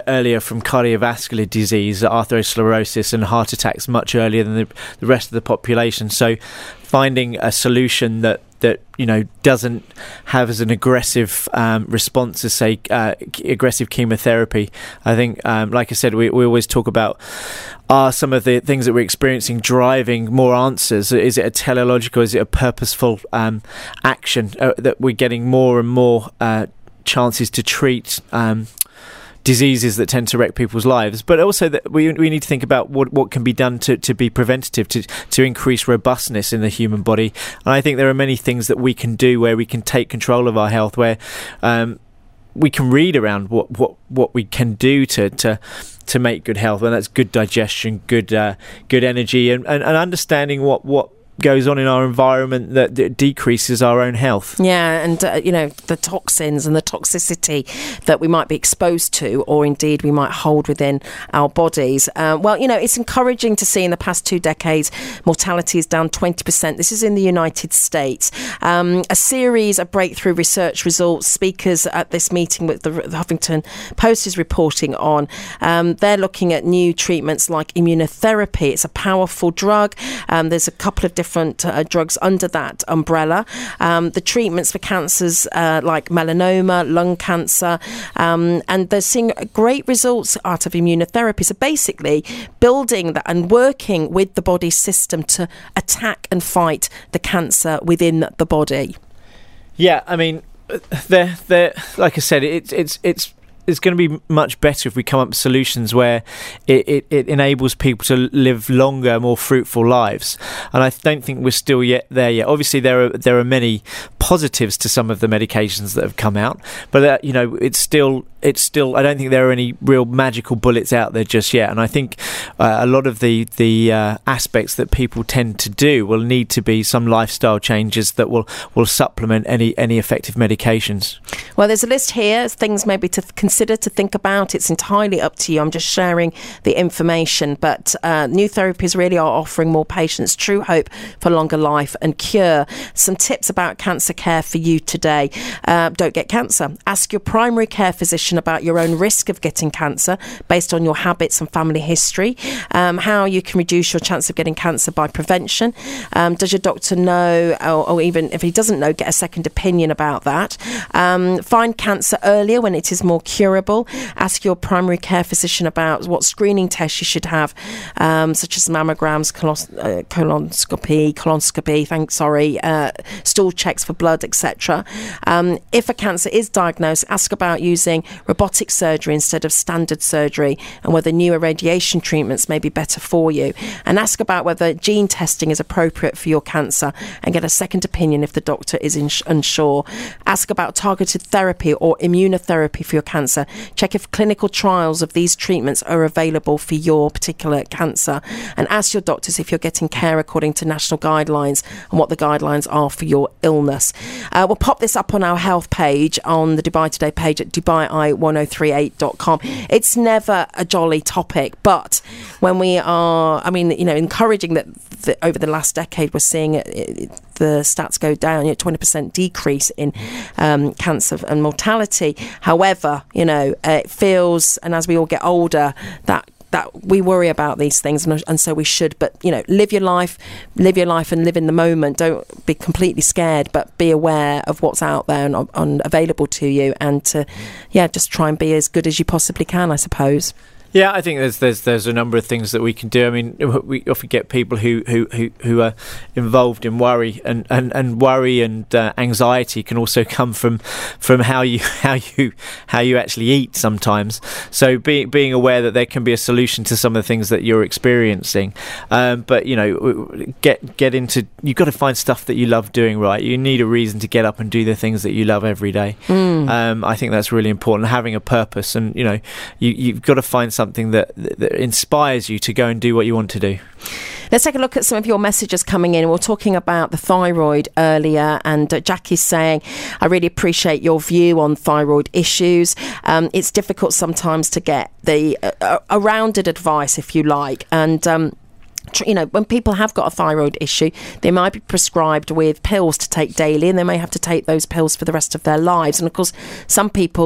earlier from cardiovascular disease, atherosclerosis and heart attacks much earlier than the, the rest of the population. So finding a solution that that you know doesn't have as an aggressive um, response as say uh, aggressive chemotherapy. I think, um, like I said, we, we always talk about are some of the things that we're experiencing driving more answers. Is it a teleological? Is it a purposeful um, action uh, that we're getting more and more uh, chances to treat Um, diseases that tend to wreck people's lives, but also that we we need to think about what what can be done to, to be preventative, to to increase robustness in the human body. And I think there are many things that we can do where we can take control of our health, where um, we can read around what, what, what we can do to to to make good health, and that's good digestion, good uh, good energy, and, and, and understanding what what goes on in our environment that, that decreases our own health. Yeah, and uh, you know, the toxins and the toxicity that we might be exposed to, or indeed we might hold within our bodies. Uh, well, you know, it's encouraging to see in the past two decades mortality is down twenty percent. This is in the United States. Um, a series of breakthrough research results, speakers at this meeting with the, the Huffington Post is reporting on. Um, they're looking at new treatments like immunotherapy. It's a powerful drug. Um, there's a couple of different different uh, drugs under that umbrella. Um, the treatments for cancers uh, like melanoma, lung cancer, um, and they're seeing great results out of immunotherapy. So basically building that and working with the body system to attack and fight the cancer within the body. Yeah, I mean, they're, they're, like I said, it's it's it's it's going to be much better if we come up with solutions where it, it, it enables people to live longer, more fruitful lives. And I don't think we're still yet there yet. Obviously, there are there are many positives to some of the medications that have come out, but uh, you know, it's still it's still. I don't think there are any real magical bullets out there just yet. And I think uh, a lot of the the uh, aspects that people tend to do will need to be some lifestyle changes that will will supplement any any effective medications. Well, there's a list here, things maybe to consider. Consider to think about. It's entirely up to you. I'm just sharing the information, but uh, new therapies really are offering more patients true hope for longer life and cure. Some tips about cancer care for you today. Uh, don't get cancer. Ask your primary care physician about your own risk of getting cancer based on your habits and family history. Um, how you can reduce your chance of getting cancer by prevention. Um, does your doctor know, or, or even if he doesn't know, get a second opinion about that. Um, find cancer earlier when it is more curable. Ask your primary care physician about what screening tests you should have, um, such as mammograms, colos- uh, colonoscopy, colonoscopy, thanks, sorry, uh, stool checks for blood, et cetera. Um, if a cancer is diagnosed, ask about using robotic surgery instead of standard surgery, and whether new irradiation treatments may be better for you. And ask about whether gene testing is appropriate for your cancer, and get a second opinion if the doctor is ins- unsure. Ask about targeted therapy or immunotherapy for your cancer. Check if clinical trials of these treatments are available for your particular cancer, and ask your doctors if you're getting care according to national guidelines and what the guidelines are for your illness. Uh, we'll pop this up on our health page on the Dubai Today page at dubai i one oh three eight dot com. It's never a jolly topic, but when we are, I mean, you know, encouraging that the, over the last decade we're seeing it, it, the stats go down, you know, twenty percent decrease in um, cancer and mortality. However, you know, it feels, and as we all get older, that that we worry about these things, and, and so we should. But, you know, live your life, live your life and live in the moment. Don't be completely scared, but be aware of what's out there and on, available to you, and to, yeah, just try and be as good as you possibly can, I suppose. Yeah, I think there's there's there's a number of things that we can do. I mean, we often get people who who, who, who are involved in worry, and, and, and worry and uh, anxiety can also come from from how you how you how you actually eat sometimes. So being being aware that there can be a solution to some of the things that you're experiencing. Um, but you know, get get into you've got to find stuff that you love doing. Right, you need a reason to get up and do the things that you love every day. Mm. Um, I think that's really important. Having a purpose, and you know, you you've got to find something something that, that inspires you to go and do what you want to do. Let's take a look at some of your messages coming in. We were talking about the thyroid earlier, and uh, Jackie's saying, I really appreciate your view on thyroid issues. Um, it's difficult sometimes to get the uh, a rounded advice, if you like, and um you know, when people have got a thyroid issue, they might be prescribed with pills to take daily, and they may have to take those pills for the rest of their lives. And of course, some people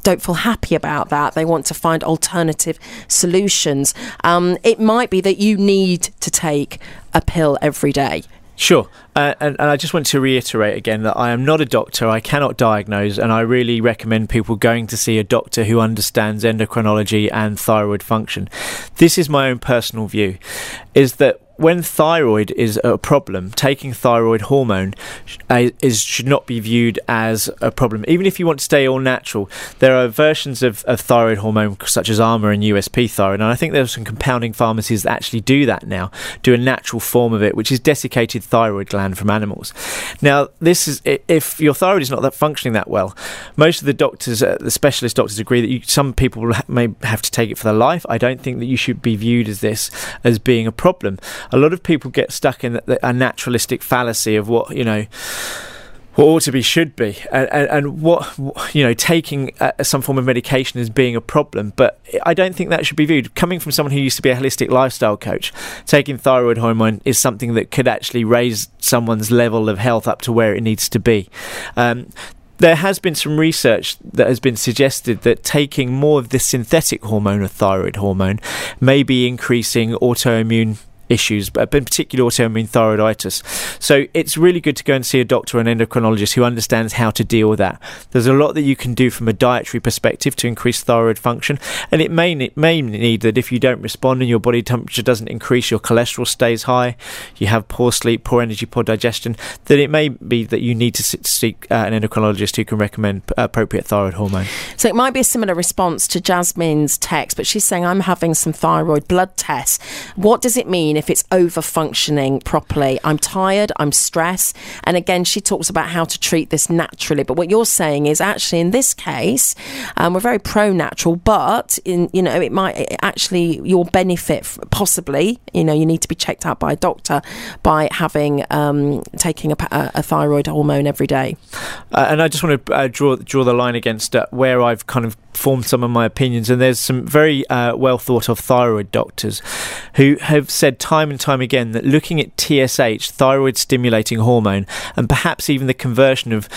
don't feel happy about that. They want to find alternative solutions. Um, it might be that you need to take a pill every day. Sure. Uh, and, and I just want to reiterate again that I am not a doctor. I cannot diagnose, and I really recommend people going to see a doctor who understands endocrinology and thyroid function. This is my own personal view, is that when thyroid is a problem, taking thyroid hormone uh, is should not be viewed as a problem. Even if you want to stay all natural, there are versions of, of thyroid hormone such as Armour and U S P thyroid, and I think there are some compounding pharmacies that actually do that now, do a natural form of it, which is desiccated thyroid gland from animals. Now, this is if your thyroid is not that functioning that well, most of the doctors, uh, the specialist doctors, agree that you, some people may have to take it for their life. I don't think that you should be viewed as this as being a problem. A lot of people get stuck in a naturalistic fallacy of what, you know, what ought to be should be, and, and, and what, you know, taking uh, some form of medication as being a problem. But I don't think that should be viewed. Coming from someone who used to be a holistic lifestyle coach, taking thyroid hormone is something that could actually raise someone's level of health up to where it needs to be. Um, There has been some research that has been suggested that taking more of this synthetic hormone, or thyroid hormone, may be increasing autoimmune issues, but in particular autoimmune thyroiditis. So it's really good to go and see a doctor or an endocrinologist who understands how to deal with that. There's a lot that you can do from a dietary perspective to increase thyroid function, and it may, it may need that if you don't respond and your body temperature doesn't increase, your cholesterol stays high, you have poor sleep, poor energy, poor digestion, that it may be that you need to seek uh, an endocrinologist who can recommend appropriate thyroid hormone. So it might be a similar response to Jasmine's text, but she's saying, I'm having some thyroid blood tests. What does it mean if it's over functioning properly? I'm tired, I'm stressed, and again she talks about how to treat this naturally, but what you're saying is actually in this case um, we're very pro-natural, but in, you know, it might it actually you'll benefit f- possibly, you know, you need to be checked out by a doctor by having um, taking a, a thyroid hormone every day. Uh, and I just want to uh, draw draw the line against uh, where I've kind of formed some of my opinions, and there's some very uh, well thought of thyroid doctors who have said time and time again that looking at T S H, thyroid stimulating hormone, and perhaps even the conversion of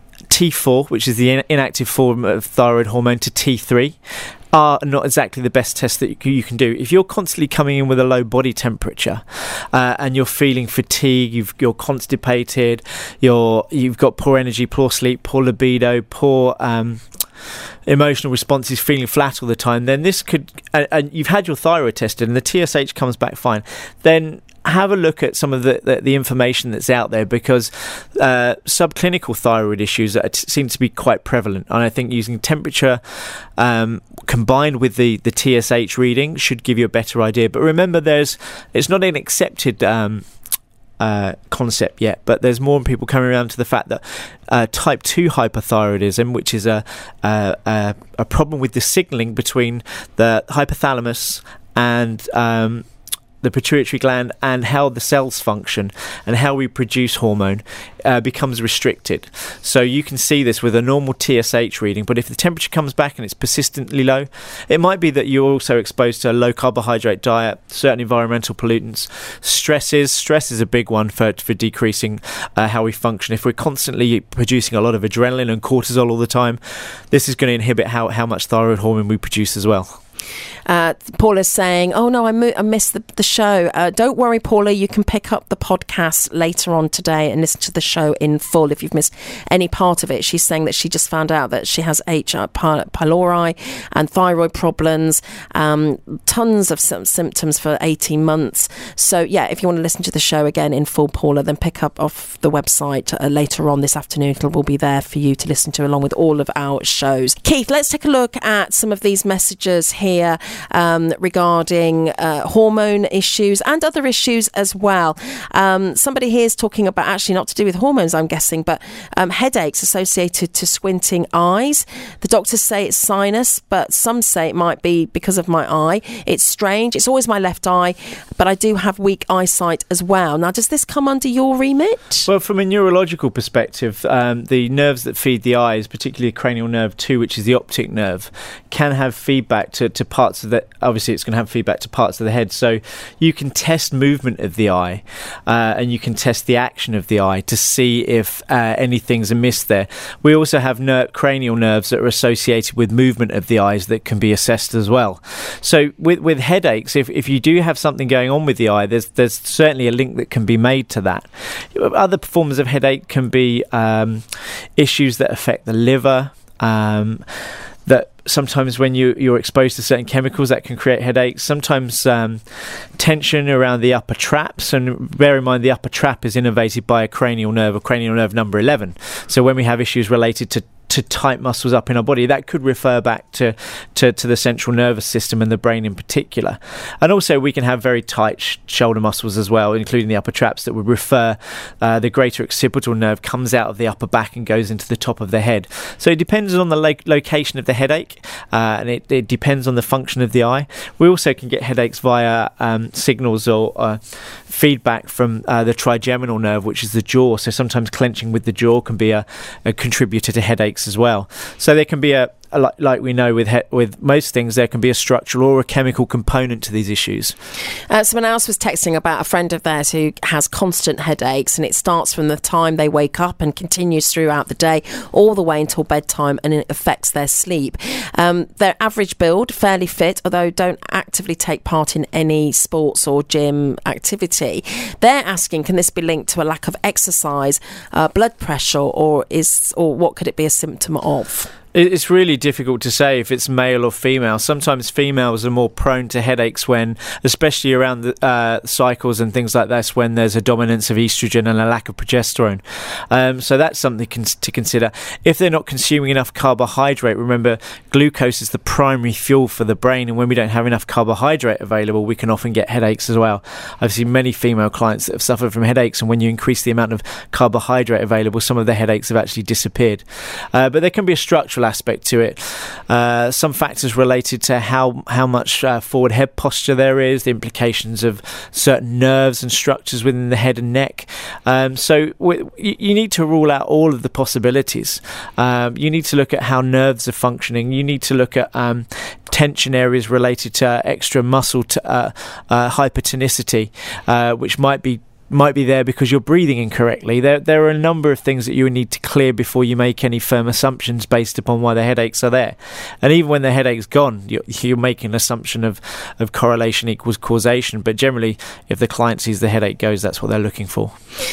T four, which is the in- inactive form of thyroid hormone, to T three, are not exactly the best test that you can do. If you're constantly coming in with a low body temperature uh, and you're feeling fatigue, you've, you're constipated, you're, you've got poor energy, poor sleep, poor libido, poor um, emotional responses, feeling flat all the time, then this could, and, and you've had your thyroid tested and the T S H comes back fine, then have a look at some of the, the, the information that's out there, because uh, subclinical thyroid issues are, t- seem to be quite prevalent, and I think using temperature um, combined with the, the T S H reading should give you a better idea. But remember, there's it's not an accepted um, uh, concept yet, but there's more people coming around to the fact that uh, type two hypothyroidism, which is a, a, a, a problem with the signalling between the hypothalamus and um, the pituitary gland, and how the cells function and how we produce hormone uh, becomes restricted. So you can see this with a normal T S H reading, but if the temperature comes back and it's persistently low, it might be that you're also exposed to a low carbohydrate diet, certain environmental pollutants, stresses. Stress is a big one for, for decreasing uh, how we function. If we're constantly producing a lot of adrenaline and cortisol all the time, this is going to inhibit how, how much thyroid hormone we produce as well. Uh, Paula's saying, oh no, I, mo- I missed the, the show. Uh, don't worry, Paula, you can pick up the podcast later on today and listen to the show in full if you've missed any part of it. She's saying that she just found out that she has H. pylori and thyroid problems, um, tons of sim- symptoms for eighteen months. So yeah, if you want to listen to the show again in full, Paula, then pick up off the website uh, later on this afternoon. It will be there for you to listen to along with all of our shows. Keith, let's take a look at some of these messages here Um, regarding uh, hormone issues and other issues as well. Um, somebody here is talking about, actually not to do with hormones, I'm guessing, but um, headaches associated to squinting eyes. The doctors say it's sinus, but some say it might be because of my eye. It's strange. It's always my left eye, but I do have weak eyesight as well. Now, does this come under your remit? Well, from a neurological perspective, um, the nerves that feed the eyes, particularly cranial nerve two, which is the optic nerve, can have feedback to, to parts of the, obviously it's going to have feedback to parts of the head. So you can test movement of the eye uh, and you can test the action of the eye to see if uh, anything's amiss there. We also have ner- cranial nerves that are associated with movement of the eyes that can be assessed as well. So with with headaches, if, if you do have something going on with the eye, there's there's certainly a link that can be made to that. Other forms of headache can be um, issues that affect the liver, um, that sometimes when you, you're exposed to certain chemicals that can create headaches, sometimes um, tension around the upper traps, and bear in mind the upper trap is innervated by a cranial nerve, or cranial nerve number eleven. So when we have issues related to to tight muscles up in our body, that could refer back to, to, to the central nervous system and the brain in particular. And also we can have very tight sh- shoulder muscles as well, including the upper traps, that would refer, uh, the greater occipital nerve comes out of the upper back and goes into the top of the head. So it depends on the lo- location of the headache, uh, and it, it depends on the function of the eye. We also can get headaches via um, signals or uh, feedback from uh, the trigeminal nerve, which is the jaw. So sometimes clenching with the jaw can be a, a contributor to headaches as well. So there can be a, a like, like we know with he- with most things, there can be a structural or a chemical component to these issues. Uh, someone else was texting about a friend of theirs who has constant headaches, and it starts from the time they wake up and continues throughout the day all the way until bedtime, and it affects their sleep. Um, their average build, fairly fit, although don't actively take part in any sports or gym activity. They're asking, can this be linked to a lack of exercise, uh, blood pressure, or is or what could it be a symptom of? It's really difficult to say if it's male or female. Sometimes females are more prone to headaches when, especially around the uh, cycles and things like this, when there's a dominance of estrogen and a lack of progesterone. Um, so that's something con- to consider. If they're not consuming enough carbohydrate, remember glucose is the primary fuel for the brain, and when we don't have enough carbohydrate available, we can often get headaches as well. I've seen many female clients that have suffered from headaches, and when you increase the amount of carbohydrate available, some of the headaches have actually disappeared. Uh, but there can be a structural aspect to it. Uh, some factors related to how how much uh, forward head posture there is, the implications of certain nerves and structures within the head and neck. Um, so w- you need to rule out all of the possibilities. Um, you need to look at how nerves are functioning. You need to look at um, tension areas related to extra muscle to, uh, uh, hypertonicity, uh, which might be might be there because you're breathing incorrectly. There there are a number of things that you need to clear before you make any firm assumptions based upon why the headaches are there. And even when the headache's gone, you're, you're making an assumption of, of correlation equals causation. But generally, if the client sees the headache goes, that's what they're looking for.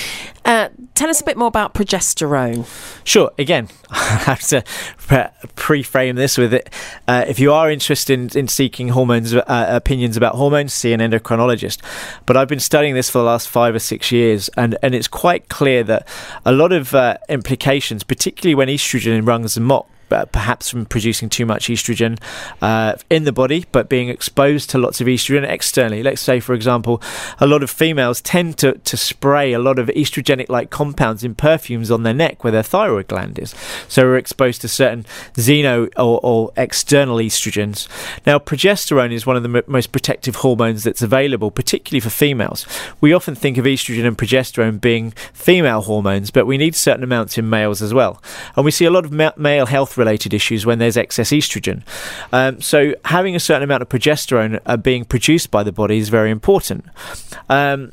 Uh, tell us a bit more about progesterone. Sure. Again, I have to pre- pre-frame this with it. Uh, if you are interested in, in seeking hormones, uh, opinions about hormones, see an endocrinologist. But I've been studying this for the last five or six years, and, and it's quite clear that a lot of uh, implications, particularly when estrogen runs amok, Uh, perhaps from producing too much estrogen uh, in the body, but being exposed to lots of estrogen externally. Let's say, for example, a lot of females tend to, to spray a lot of estrogenic-like compounds in perfumes on their neck where their thyroid gland is. So we're exposed to certain xeno or, or external estrogens. Now, progesterone is one of the m- most protective hormones that's available, particularly for females. We often think of estrogen and progesterone being female hormones, but we need certain amounts in males as well. And we see a lot of ma- male health related issues when there's excess estrogen. Um, so having a certain amount of progesterone uh, being produced by the body is very important. Um,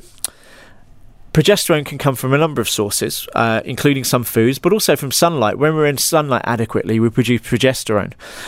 Progesterone can come from a number of sources, uh, including some foods, but also from sunlight. When we're in sunlight adequately, we produce progesterone.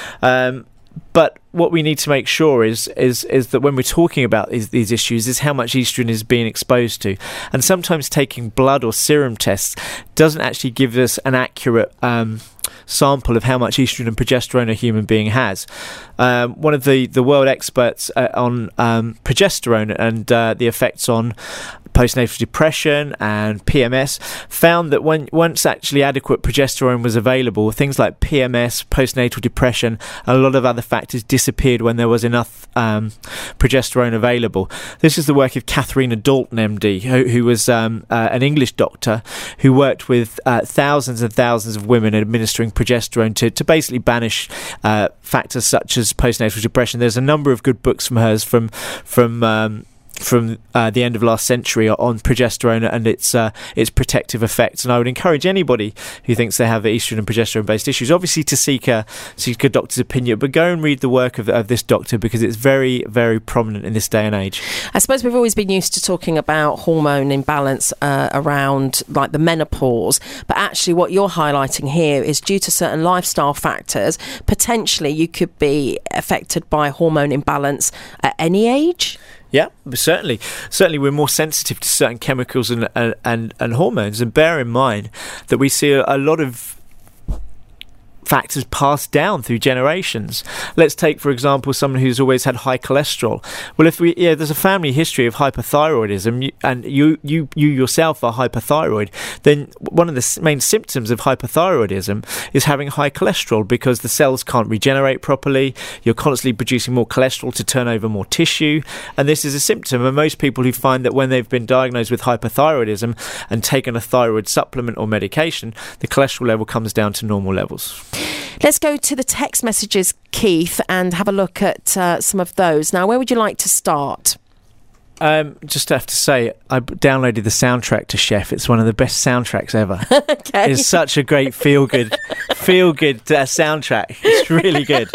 Um, But what we need to make sure is is is that when we're talking about these, these issues is how much estrogen is being exposed to. And sometimes taking blood or serum tests doesn't actually give us an accurate um, sample of how much estrogen and progesterone a human being has. Um, one of the, the world experts uh, on um, progesterone and uh, the effects on postnatal depression and P M S found that when once actually adequate progesterone was available, things like P M S, postnatal depression, and a lot of other factors disappeared when there was enough um, progesterone available. This is the work of Katharina Dalton, M D, who, who was um, uh, an English doctor who worked with uh, thousands and thousands of women administering progesterone to, to basically banish uh, factors such as postnatal depression. There's a number of good books from hers from from um, from uh, the end of last century on progesterone and its uh, its protective effects. And I would encourage anybody who thinks they have estrogen and progesterone based issues, obviously to seek a seek a doctor's opinion, but go and read the work of, of this doctor, because it's very, very prominent in this day and age. I suppose we've always been used to talking about hormone imbalance uh, around like the menopause, but actually what you're highlighting here is due to certain lifestyle factors, potentially you could be affected by hormone imbalance at any age. Yeah, certainly. Certainly, we're more sensitive to certain chemicals and and, and, and hormones. And bear in mind that we see a, a lot of factors passed down through generations. Let's take, for example, someone who's always had high cholesterol. Well, if we, yeah, there's a family history of hypothyroidism, and you, you, you yourself are hypothyroid, then one of the main symptoms of hypothyroidism is having high cholesterol, because the cells can't regenerate properly. You're constantly producing more cholesterol to turn over more tissue, and this is a symptom. And most people who find that when they've been diagnosed with hypothyroidism and taken a thyroid supplement or medication, the cholesterol level comes down to normal levels. Let's go to the text messages, Keith, and have a look at uh, some of those. Now, where would you like to start? Um, just have to say, I downloaded the soundtrack to Chef. It's one of the best soundtracks ever. Okay. It's such a great feel-good, feel-good uh, soundtrack. It's really good.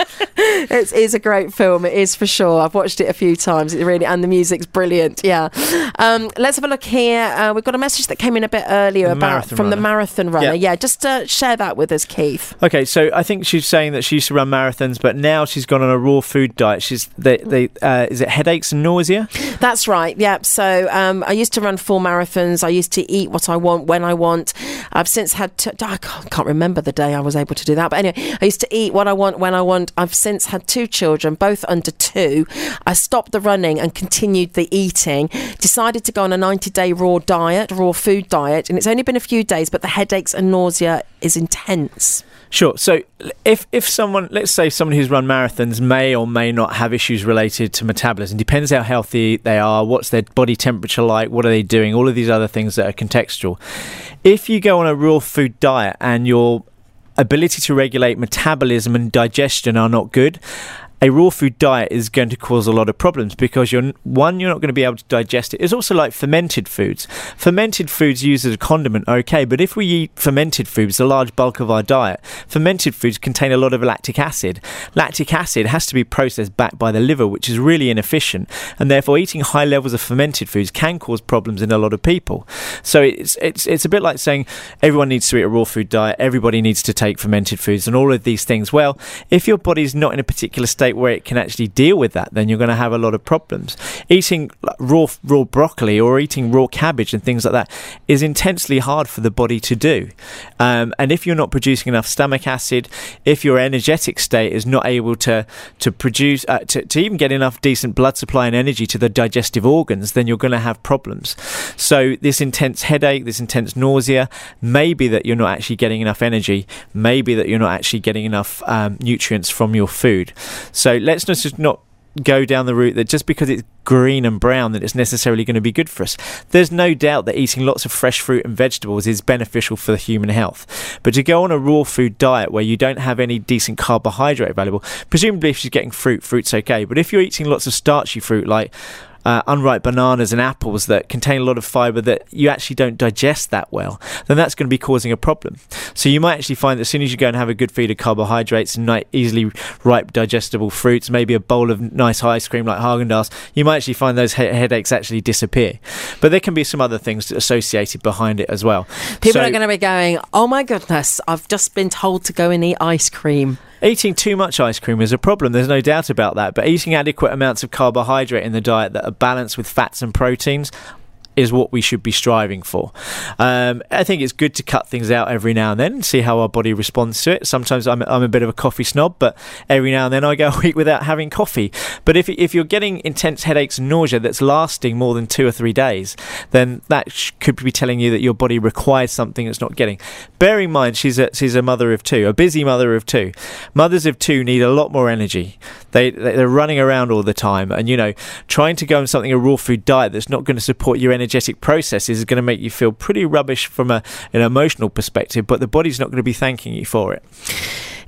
It is a great film. It is for sure. I've watched it a few times. It really, and the music's brilliant. Yeah. Um, let's have a look here. Uh, we've got a message that came in a bit earlier the about from runner. the marathon runner. Yeah. yeah just uh, share that with us, Keith. Okay, so I think she's saying that she used to run marathons, but now she's gone on a raw food diet. She's they, they uh, is it headaches and nausea? That's right. Yeah. So um, I used to run full marathons. I used to eat what I want when I want. I've since had to, I can't, can't remember the day I was able to do that, but anyway, I used to eat what I want when I want. I've since had two children, both under two. I stopped the running and continued the eating. Decided to go on a ninety-day raw diet, raw food diet, and it's only been a few days, but the headaches and nausea is intense. Sure. So if if someone, let's say someone who's run marathons may or may not have issues related to metabolism, depends how healthy they are, what's their body temperature like, what are they doing, all of these other things that are contextual. If you go on a raw food diet and your ability to regulate metabolism and digestion are not good, a raw food diet is going to cause a lot of problems, because you're one, you're not going to be able to digest it. It's also like fermented foods. Fermented foods used as a condiment are okay, but if we eat fermented foods, the large bulk of our diet, fermented foods contain a lot of lactic acid. Lactic acid has to be processed back by the liver, which is really inefficient, and therefore eating high levels of fermented foods can cause problems in a lot of people. So it's it's it's a bit like saying everyone needs to eat a raw food diet, everybody needs to take fermented foods and all of these things. Well, if your body's not in a particular state where it can actually deal with that, then you're going to have a lot of problems. Eating raw raw broccoli or eating raw cabbage and things like that is intensely hard for the body to do. Um, and if you're not producing enough stomach acid, if your energetic state is not able to to produce uh, to, to even get enough decent blood supply and energy to the digestive organs, then you're going to have problems. So this intense headache, this intense nausea, maybe that you're not actually getting enough energy, maybe that you're not actually getting enough um, nutrients from your food. So let's just not go down the route that just because it's green and brown that it's necessarily going to be good for us. There's no doubt that eating lots of fresh fruit and vegetables is beneficial for the human health. But to go on a raw food diet where you don't have any decent carbohydrate available, presumably if she's getting fruit, fruit's okay. But if you're eating lots of starchy fruit like Uh, unripe bananas and apples that contain a lot of fibre that you actually don't digest that well, then that's going to be causing a problem. So you might actually find that as soon as you go and have a good feed of carbohydrates and nice, easily ripe digestible fruits, maybe a bowl of nice ice cream like Haagen-Dazs, you might actually find those he- headaches actually disappear. But there can be some other things associated behind it as well. People so, are going to be going, oh my goodness, I've just been told to go and eat ice cream. Eating too much ice cream is a problem, there's no doubt about that, but eating adequate amounts of carbohydrate in the diet that are balanced with fats and proteins is what we should be striving for. Um, I think it's good to cut things out every now and then and see how our body responds to it. Sometimes I'm, I'm a bit of a coffee snob, but every now and then I go a week without having coffee. But if if you're getting intense headaches and nausea that's lasting more than two or three days, then that sh- could be telling you that your body requires something it's not getting. Bear in mind, she's a, she's a mother of two, a busy mother of two. Mothers of two need a lot more energy. They, they're running around all the time, and, you know, trying to go on something, a raw food diet that's not going to support your energetic processes is going to make you feel pretty rubbish from a, an emotional perspective, but the body's not going to be thanking you for it.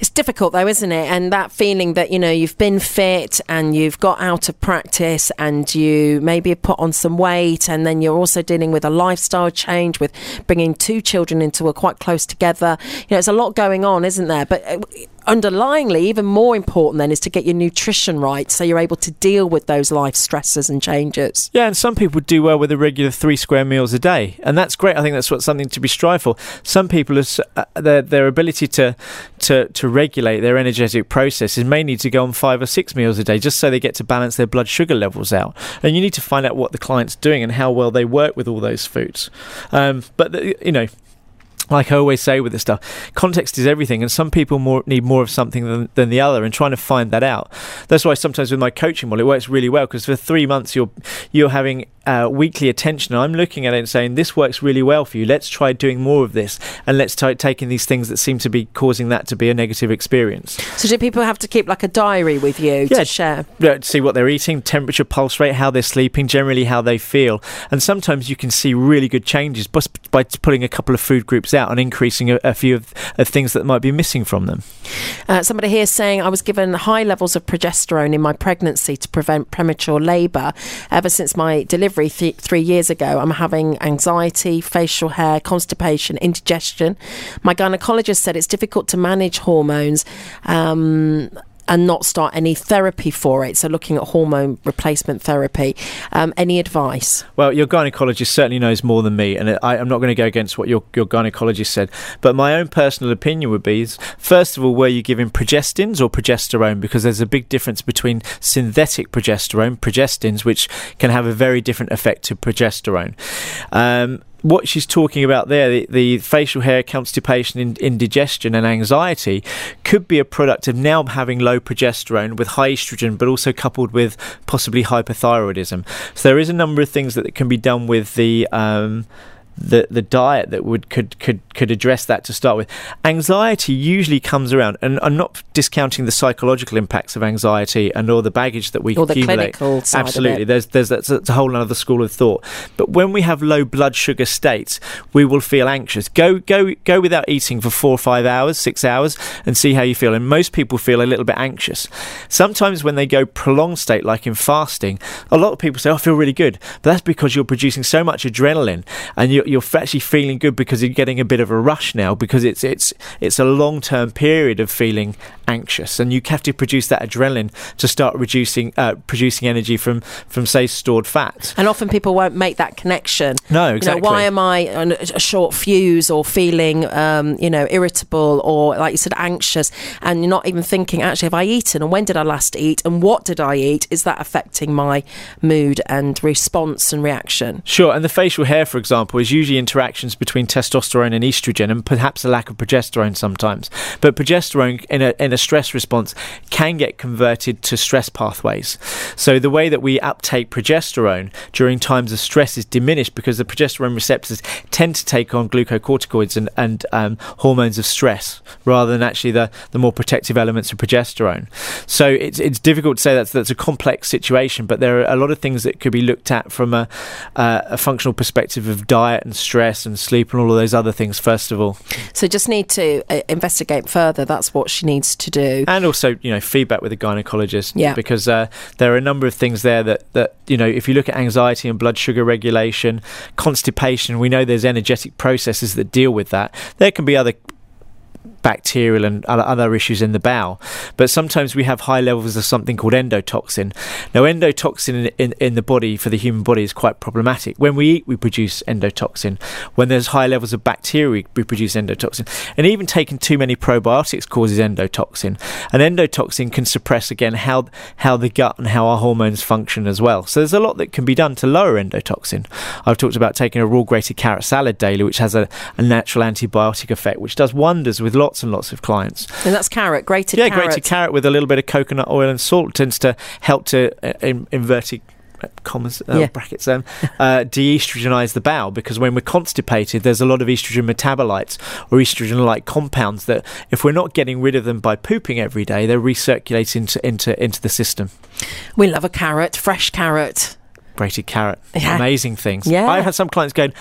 It's difficult though, isn't it? And that feeling that, you know, you've been fit and you've got out of practice and you maybe have put on some weight, and then you're also dealing with a lifestyle change with bringing two children into a quite close together. You know, there's a lot going on, isn't there? But uh, underlyingly, even more important then is to get your nutrition right so you're able to deal with those life stresses and changes. Yeah, and some people do well with a regular three square meals a day, and that's great. I think that's what something to be strived for. Some people, is, uh, their their ability to, to to regulate their energetic processes may need to go on five or six meals a day just so they get to balance their blood sugar levels out. And you need to find out what the client's doing and how well they work with all those foods. Um, but, the, you know, like I always say with this stuff, context is everything, and some people more need more of something than, than the other, and trying to find that out. That's why sometimes with my coaching model, it works really well, because for three months you're you're having uh, weekly attention. I'm looking at it and saying, this works really well for you. Let's try doing more of this, and let's try taking these things that seem to be causing that to be a negative experience. So do people have to keep like a diary with you yeah, to share? Yeah, to see what they're eating, temperature, pulse rate, how they're sleeping, generally how they feel. And sometimes you can see really good changes by, by putting a couple of food groups out and increasing a, a few of, of things that might be missing from them. Uh, somebody here saying, I was given high levels of progesterone in my pregnancy to prevent premature labour. Ever since my delivery th- three years ago, I'm having anxiety, facial hair, constipation, indigestion. My gynaecologist said it's difficult to manage hormones um, and not start any therapy for it. So looking at hormone replacement therapy. Um, any advice? Well, your gynaecologist certainly knows more than me, and I, I'm not going to go against what your, your gynaecologist said. But my own personal opinion would be, is, first of all, were you giving progestins or progesterone? Because there's a big difference between synthetic progesterone, progestins, which can have a very different effect to progesterone. Um, What she's talking about there, the, the facial hair, constipation, ind- indigestion and anxiety, could be a product of now having low progesterone with high estrogen, but also coupled with possibly hypothyroidism. So there is a number of things that can be done with the um, the the diet that would could could could address that to start with. Anxiety usually comes around, and I'm not discounting the psychological impacts of anxiety and all the baggage that we or the accumulate. clinical side Absolutely, of it. there's there's that's, that's a whole other school of thought. But when we have low blood sugar states, we will feel anxious. Go go go without eating for four or five hours, six hours, and see how you feel. And most people feel a little bit anxious. Sometimes when they go prolonged state, like in fasting, a lot of people say, oh, I feel really good. But that's because you're producing so much adrenaline, and you're, you're actually feeling good because you're getting a bit of a rush now, because it's it's it's a long-term period of feeling anxious, and you have to produce that adrenaline to start reducing uh, producing energy from from say stored fat. And often people won't make that connection. No, exactly. You know, why am I on a short fuse or feeling um, you know, irritable or, like you said, anxious, and you're not even thinking, actually, have I eaten, and when did I last eat, and what did I eat? Is that affecting my mood and response and reaction? Sure. And the facial hair, for example, is usually interactions between testosterone and estrogen, and perhaps a lack of progesterone sometimes. But progesterone in a in a stress response can get converted to stress pathways. So the way that we uptake progesterone during times of stress is diminished, because the progesterone receptors tend to take on glucocorticoids and, and um, hormones of stress rather than actually the, the more protective elements of progesterone. So it's it's difficult to say that's that's a complex situation, but there are a lot of things that could be looked at from a, uh, a functional perspective of diet and stress and sleep and all of those other things first of all. So just need to uh, investigate further. That's what she needs to do. And also, you know, feedback with a gynaecologist. Yeah. Because uh, there are a number of things there that, that, you know, if you look at anxiety and blood sugar regulation, constipation, we know there's energetic processes that deal with that. There can be other bacterial and other issues in the bowel, but sometimes we have high levels of something called endotoxin. Now, endotoxin in, in, in the body, for the human body, is quite problematic. When we eat, we produce endotoxin. When there's high levels of bacteria, we produce endotoxin. And even taking too many probiotics causes endotoxin. And endotoxin can suppress, again, how how the gut and how our hormones function as well. So there's a lot that can be done to lower endotoxin. I've talked about taking a raw grated carrot salad daily, which has a, a natural antibiotic effect, which does wonders with lots and lots of clients. And that's carrot, grated yeah, carrot. Yeah, grated carrot with a little bit of coconut oil and salt tends to help to, uh, in, inverted commas, uh, yeah. brackets, um, uh, de-estrogenize the bowel, because when we're constipated, there's a lot of estrogen metabolites or estrogen-like compounds that, if we're not getting rid of them by pooping every day, they recirculate into, into, into the system. We love a carrot, fresh carrot. Grated carrot. Yeah. Amazing things. Yeah. I've had some clients going,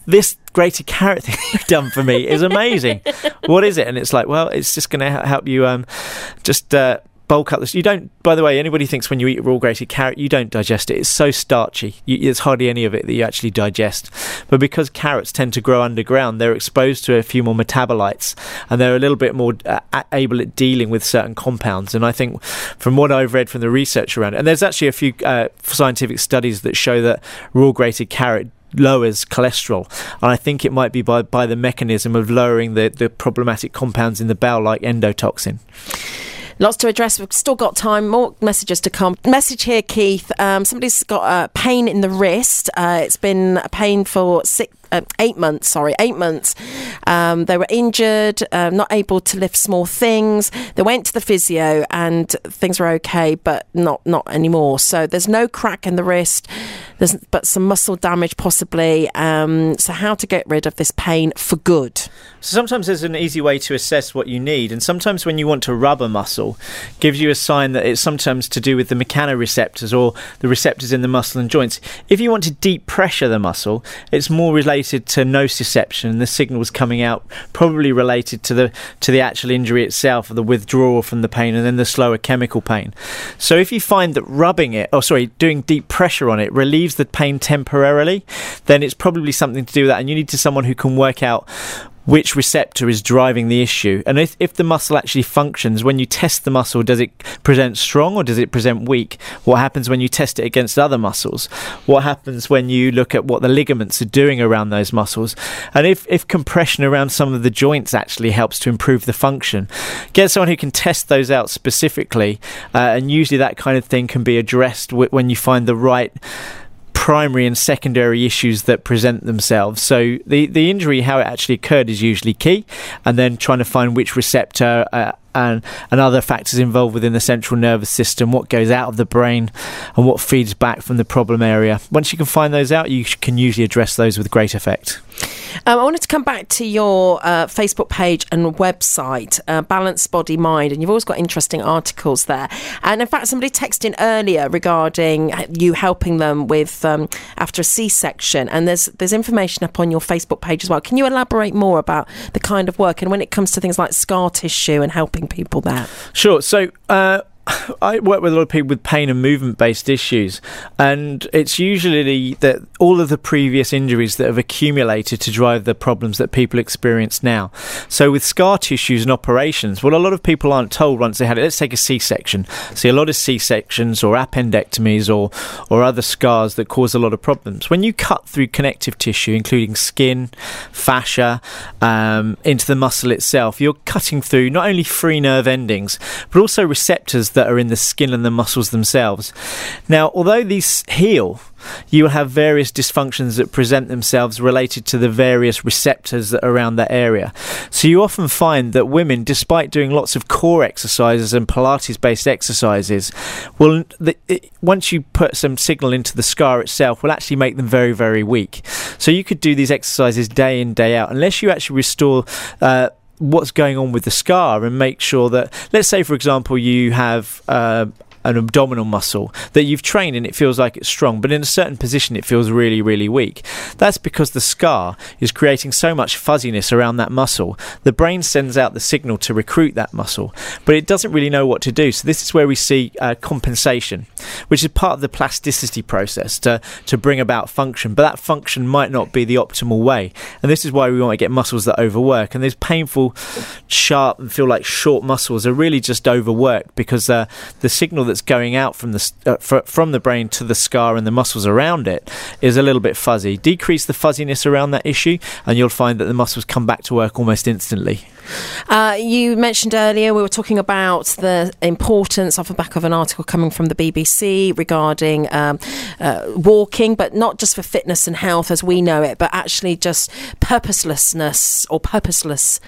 this grated carrot thing you've done for me is amazing. What is it? And it's like, well, it's just going to help you um, just uh, bulk up this. You don't, by the way, anybody thinks when you eat raw grated carrot, you don't digest it. It's so starchy. You, there's hardly any of it that you actually digest. But because carrots tend to grow underground, they're exposed to a few more metabolites, and they're a little bit more uh, able at dealing with certain compounds. And I think from what I've read from the research around it, and there's actually a few uh, scientific studies that show that raw grated carrot lowers cholesterol, and I think it might be by, by the mechanism of lowering the, the problematic compounds in the bowel like endotoxin. Lots to address. We've still got time. More messages to come. Message here, Keith. Um, somebody's got uh, pain in the wrist. Uh, it's been a pain for six, uh, eight months. Sorry, eight months. Um, they were injured, uh, not able to lift small things. They went to the physio, and things were okay, but not not anymore. So there's no crack in the wrist. There's but some muscle damage possibly. Um, so how to get rid of this pain for good? So sometimes there's an easy way to assess what you need, and sometimes when you want to rub a muscle, gives you a sign that it's sometimes to do with the mechanoreceptors or the receptors in the muscle and joints. If you want to deep pressure the muscle, it's more related to nociception, the signals coming out, probably related to the to the actual injury itself, or the withdrawal from the pain, and then the slower chemical pain. So if you find that rubbing it, or sorry, doing deep pressure on it relieves the pain temporarily, then it's probably something to do with that, and you need to someone who can work out which receptor is driving the issue. And if, if the muscle actually functions, when you test the muscle, does it present strong or does it present weak? What happens when you test it against other muscles? What happens when you look at what the ligaments are doing around those muscles? And if, if compression around some of the joints actually helps to improve the function, get someone who can test those out specifically, uh, and usually that kind of thing can be addressed w- when you find the right primary and secondary issues that present themselves. So the, the injury, how it actually occurred, is usually key, and then trying to find which receptor uh, and, and other factors involved within the central nervous system, what goes out of the brain and what feeds back from the problem area. Once you can find those out, you can usually address those with great effect. Um, I wanted to come back to your uh, Facebook page and website, uh, Balance Body Mind, and you've always got interesting articles there. And in fact, somebody texted in earlier regarding you helping them with um, after a C-section, and there's there's information up on your Facebook page as well. Can you elaborate more about the kind of work and when it comes to things like scar tissue and helping people there? Sure. So uh I work with a lot of people with pain and movement-based issues, and it's usually that all of the previous injuries that have accumulated to drive the problems that people experience now. So with scar tissues and operations, what a lot of people aren't told once they had it, let's take a C-section. See, a lot of C-sections or appendectomies or, or other scars that cause a lot of problems. When you cut through connective tissue, including skin, fascia, um, into the muscle itself, you're cutting through not only free nerve endings, but also receptors that are in the skin and the muscles themselves. Now, although these heal, you will have various dysfunctions that present themselves related to the various receptors that are around that area. So you often find that women, despite doing lots of core exercises and Pilates-based exercises, will the, it, once you put some signal into the scar itself, will actually make them very, very weak. So you could do these exercises day in, day out, unless you actually restore uh, what's going on with the scar and make sure that, let's say for example you have uh, an abdominal muscle that you've trained and it feels like it's strong, but in a certain position it feels really, really weak. That's because the scar is creating so much fuzziness around that muscle. The brain sends out the signal to recruit that muscle, but it doesn't really know what to do. So this is where we see uh, compensation, which is part of the plasticity process to, to bring about function, but that function might not be the optimal way. And this is why we want to get muscles that overwork. And those painful, sharp and feel like short muscles are really just overworked because uh, the signal that's going out from the uh, fr- from the brain to the scar and the muscles around it is a little bit fuzzy. Decrease the fuzziness around that issue and you'll find that the muscles come back to work almost instantly. Uh, you mentioned earlier we were talking about the importance off the back of an article coming from the B B C regarding um, uh, walking, but not just for fitness and health as we know it, but actually just purposelessness or purposeless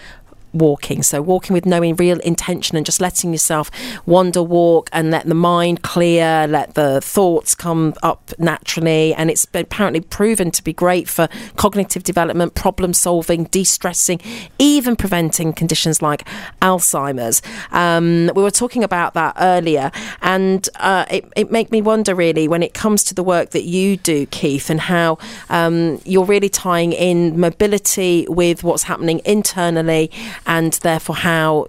walking. So walking with no real intention and just letting yourself wander walk and let the mind clear, let the thoughts come up naturally. And it's been apparently proven to be great for cognitive development, problem solving, de-stressing, even preventing conditions like Alzheimer's. Um, we were talking about that earlier, and uh, it, it made me wonder really when it comes to the work that you do, Keith, and how um, you're really tying in mobility with what's happening internally, and therefore how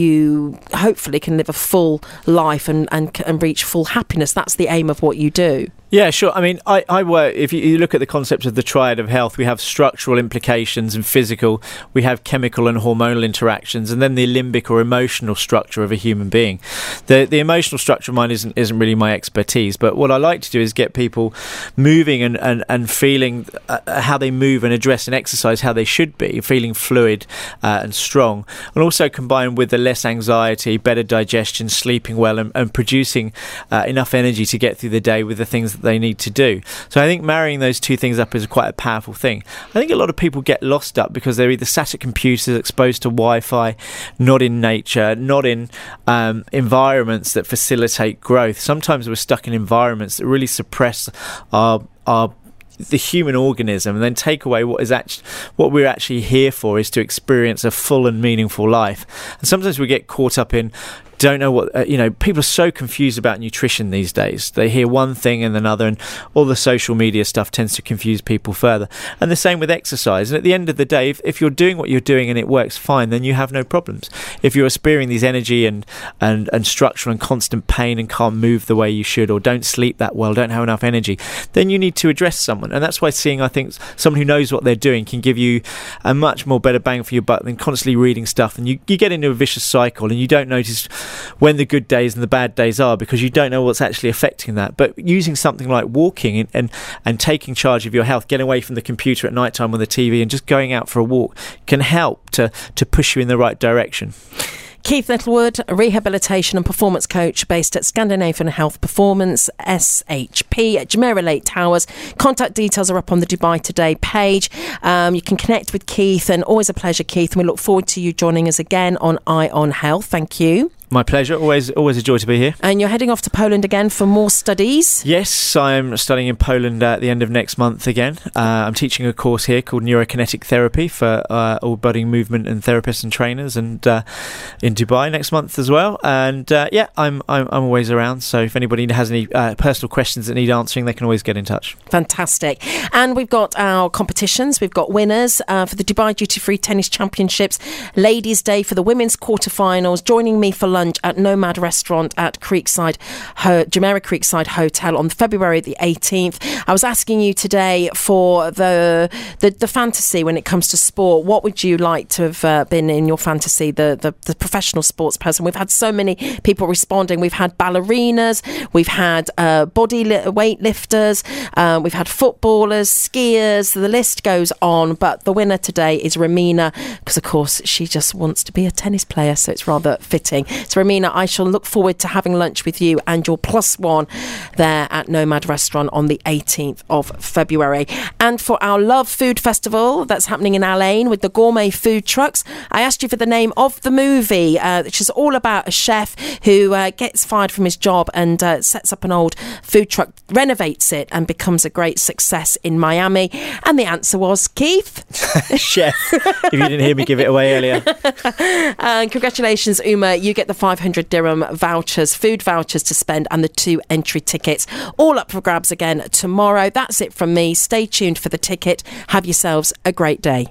you hopefully can live a full life and, and, and reach full happiness. That's the aim of what you do. Yeah, sure. I mean, I, I work, if you, you look at the concept of the triad of health, we have structural implications and physical, we have chemical and hormonal interactions, and then the limbic or emotional structure of a human being. The the emotional structure of mine isn't isn't really my expertise, but what I like to do is get people moving and, and, and feeling uh, how they move and address and exercise how they should be, feeling fluid uh, and strong, and also combine with the less anxiety, better digestion, sleeping well, and, and producing uh, enough energy to get through the day with the things that they need to do. So I think marrying those two things up is quite a powerful thing. I think a lot of people get lost up because they're either sat at computers, exposed to Wi-Fi, not in nature, not in um, environments that facilitate growth. Sometimes we're stuck in environments that really suppress our our the human organism and then take away what is actually what we're actually here for, is to experience a full and meaningful life. And sometimes we get caught up in don't know what, uh, you know, people are so confused about nutrition these days. They hear one thing and another, and all the social media stuff tends to confuse people further. And the same with exercise. And at the end of the day, if, if you're doing what you're doing and it works fine, then you have no problems. If you're experiencing these energy and, and, and structural and constant pain and can't move the way you should, or don't sleep that well, don't have enough energy, then you need to address someone. And that's why seeing, I think, someone who knows what they're doing can give you a much more better bang for your buck than constantly reading stuff. And you, you get into a vicious cycle and you don't notice when the good days and the bad days are, because you don't know what's actually affecting that. But using something like walking and, and, and taking charge of your health, getting away from the computer at night time on the T V and just going out for a walk can help to, to push you in the right direction. Keith Littlewood, a rehabilitation and performance coach based at Scandinavian Health Performance, S H P, at Jumeirah Lake Towers. Contact details are up on the Dubai Today page. Um, you can connect with Keith, and always a pleasure, Keith. And we look forward to you joining us again on Eye on Health. Thank you. My pleasure. Always always a joy to be here. And you're heading off to Poland again for more studies? Yes, I'm studying in Poland uh, at the end of next month again. Uh, I'm teaching a course here called Neurokinetic Therapy for uh, all budding movement and therapists and trainers, and uh, in Dubai next month as well. And uh, yeah, I'm, I'm I'm always around. So if anybody has any uh, personal questions that need answering, they can always get in touch. Fantastic. And we've got our competitions. We've got winners uh, for the Dubai Duty Free Tennis Championships, Ladies' Day for the women's quarterfinals. Joining me for lunch at Nomad Restaurant at Creekside, Ho- Jumeirah Creekside Hotel on February the eighteenth. I was asking you today for the, the the fantasy when it comes to sport. What would you like to have uh, been in your fantasy, the, the, the professional sports person? We've had so many people responding. We've had ballerinas, we've had uh, body li- weight lifters, uh, we've had footballers, skiers, the list goes on. But the winner today is Romina, because of course she just wants to be a tennis player, so it's rather fitting. So Romina, I shall look forward to having lunch with you and your plus one there at Nomad Restaurant on the eighteenth of February. And for our Love Food Festival that's happening in Al Ain with the gourmet food trucks, I asked you for the name of the movie, uh, which is all about a chef who uh, gets fired from his job and uh, sets up an old food truck, renovates it, and becomes a great success in Miami. And the answer was Keith. Chef. If you didn't hear me give it away earlier. And congratulations, Uma. You get the five hundred dirham vouchers, food vouchers to spend, and the two entry tickets. All up for grabs again tomorrow. That's it from me. Stay tuned for the ticket. Have yourselves a great day.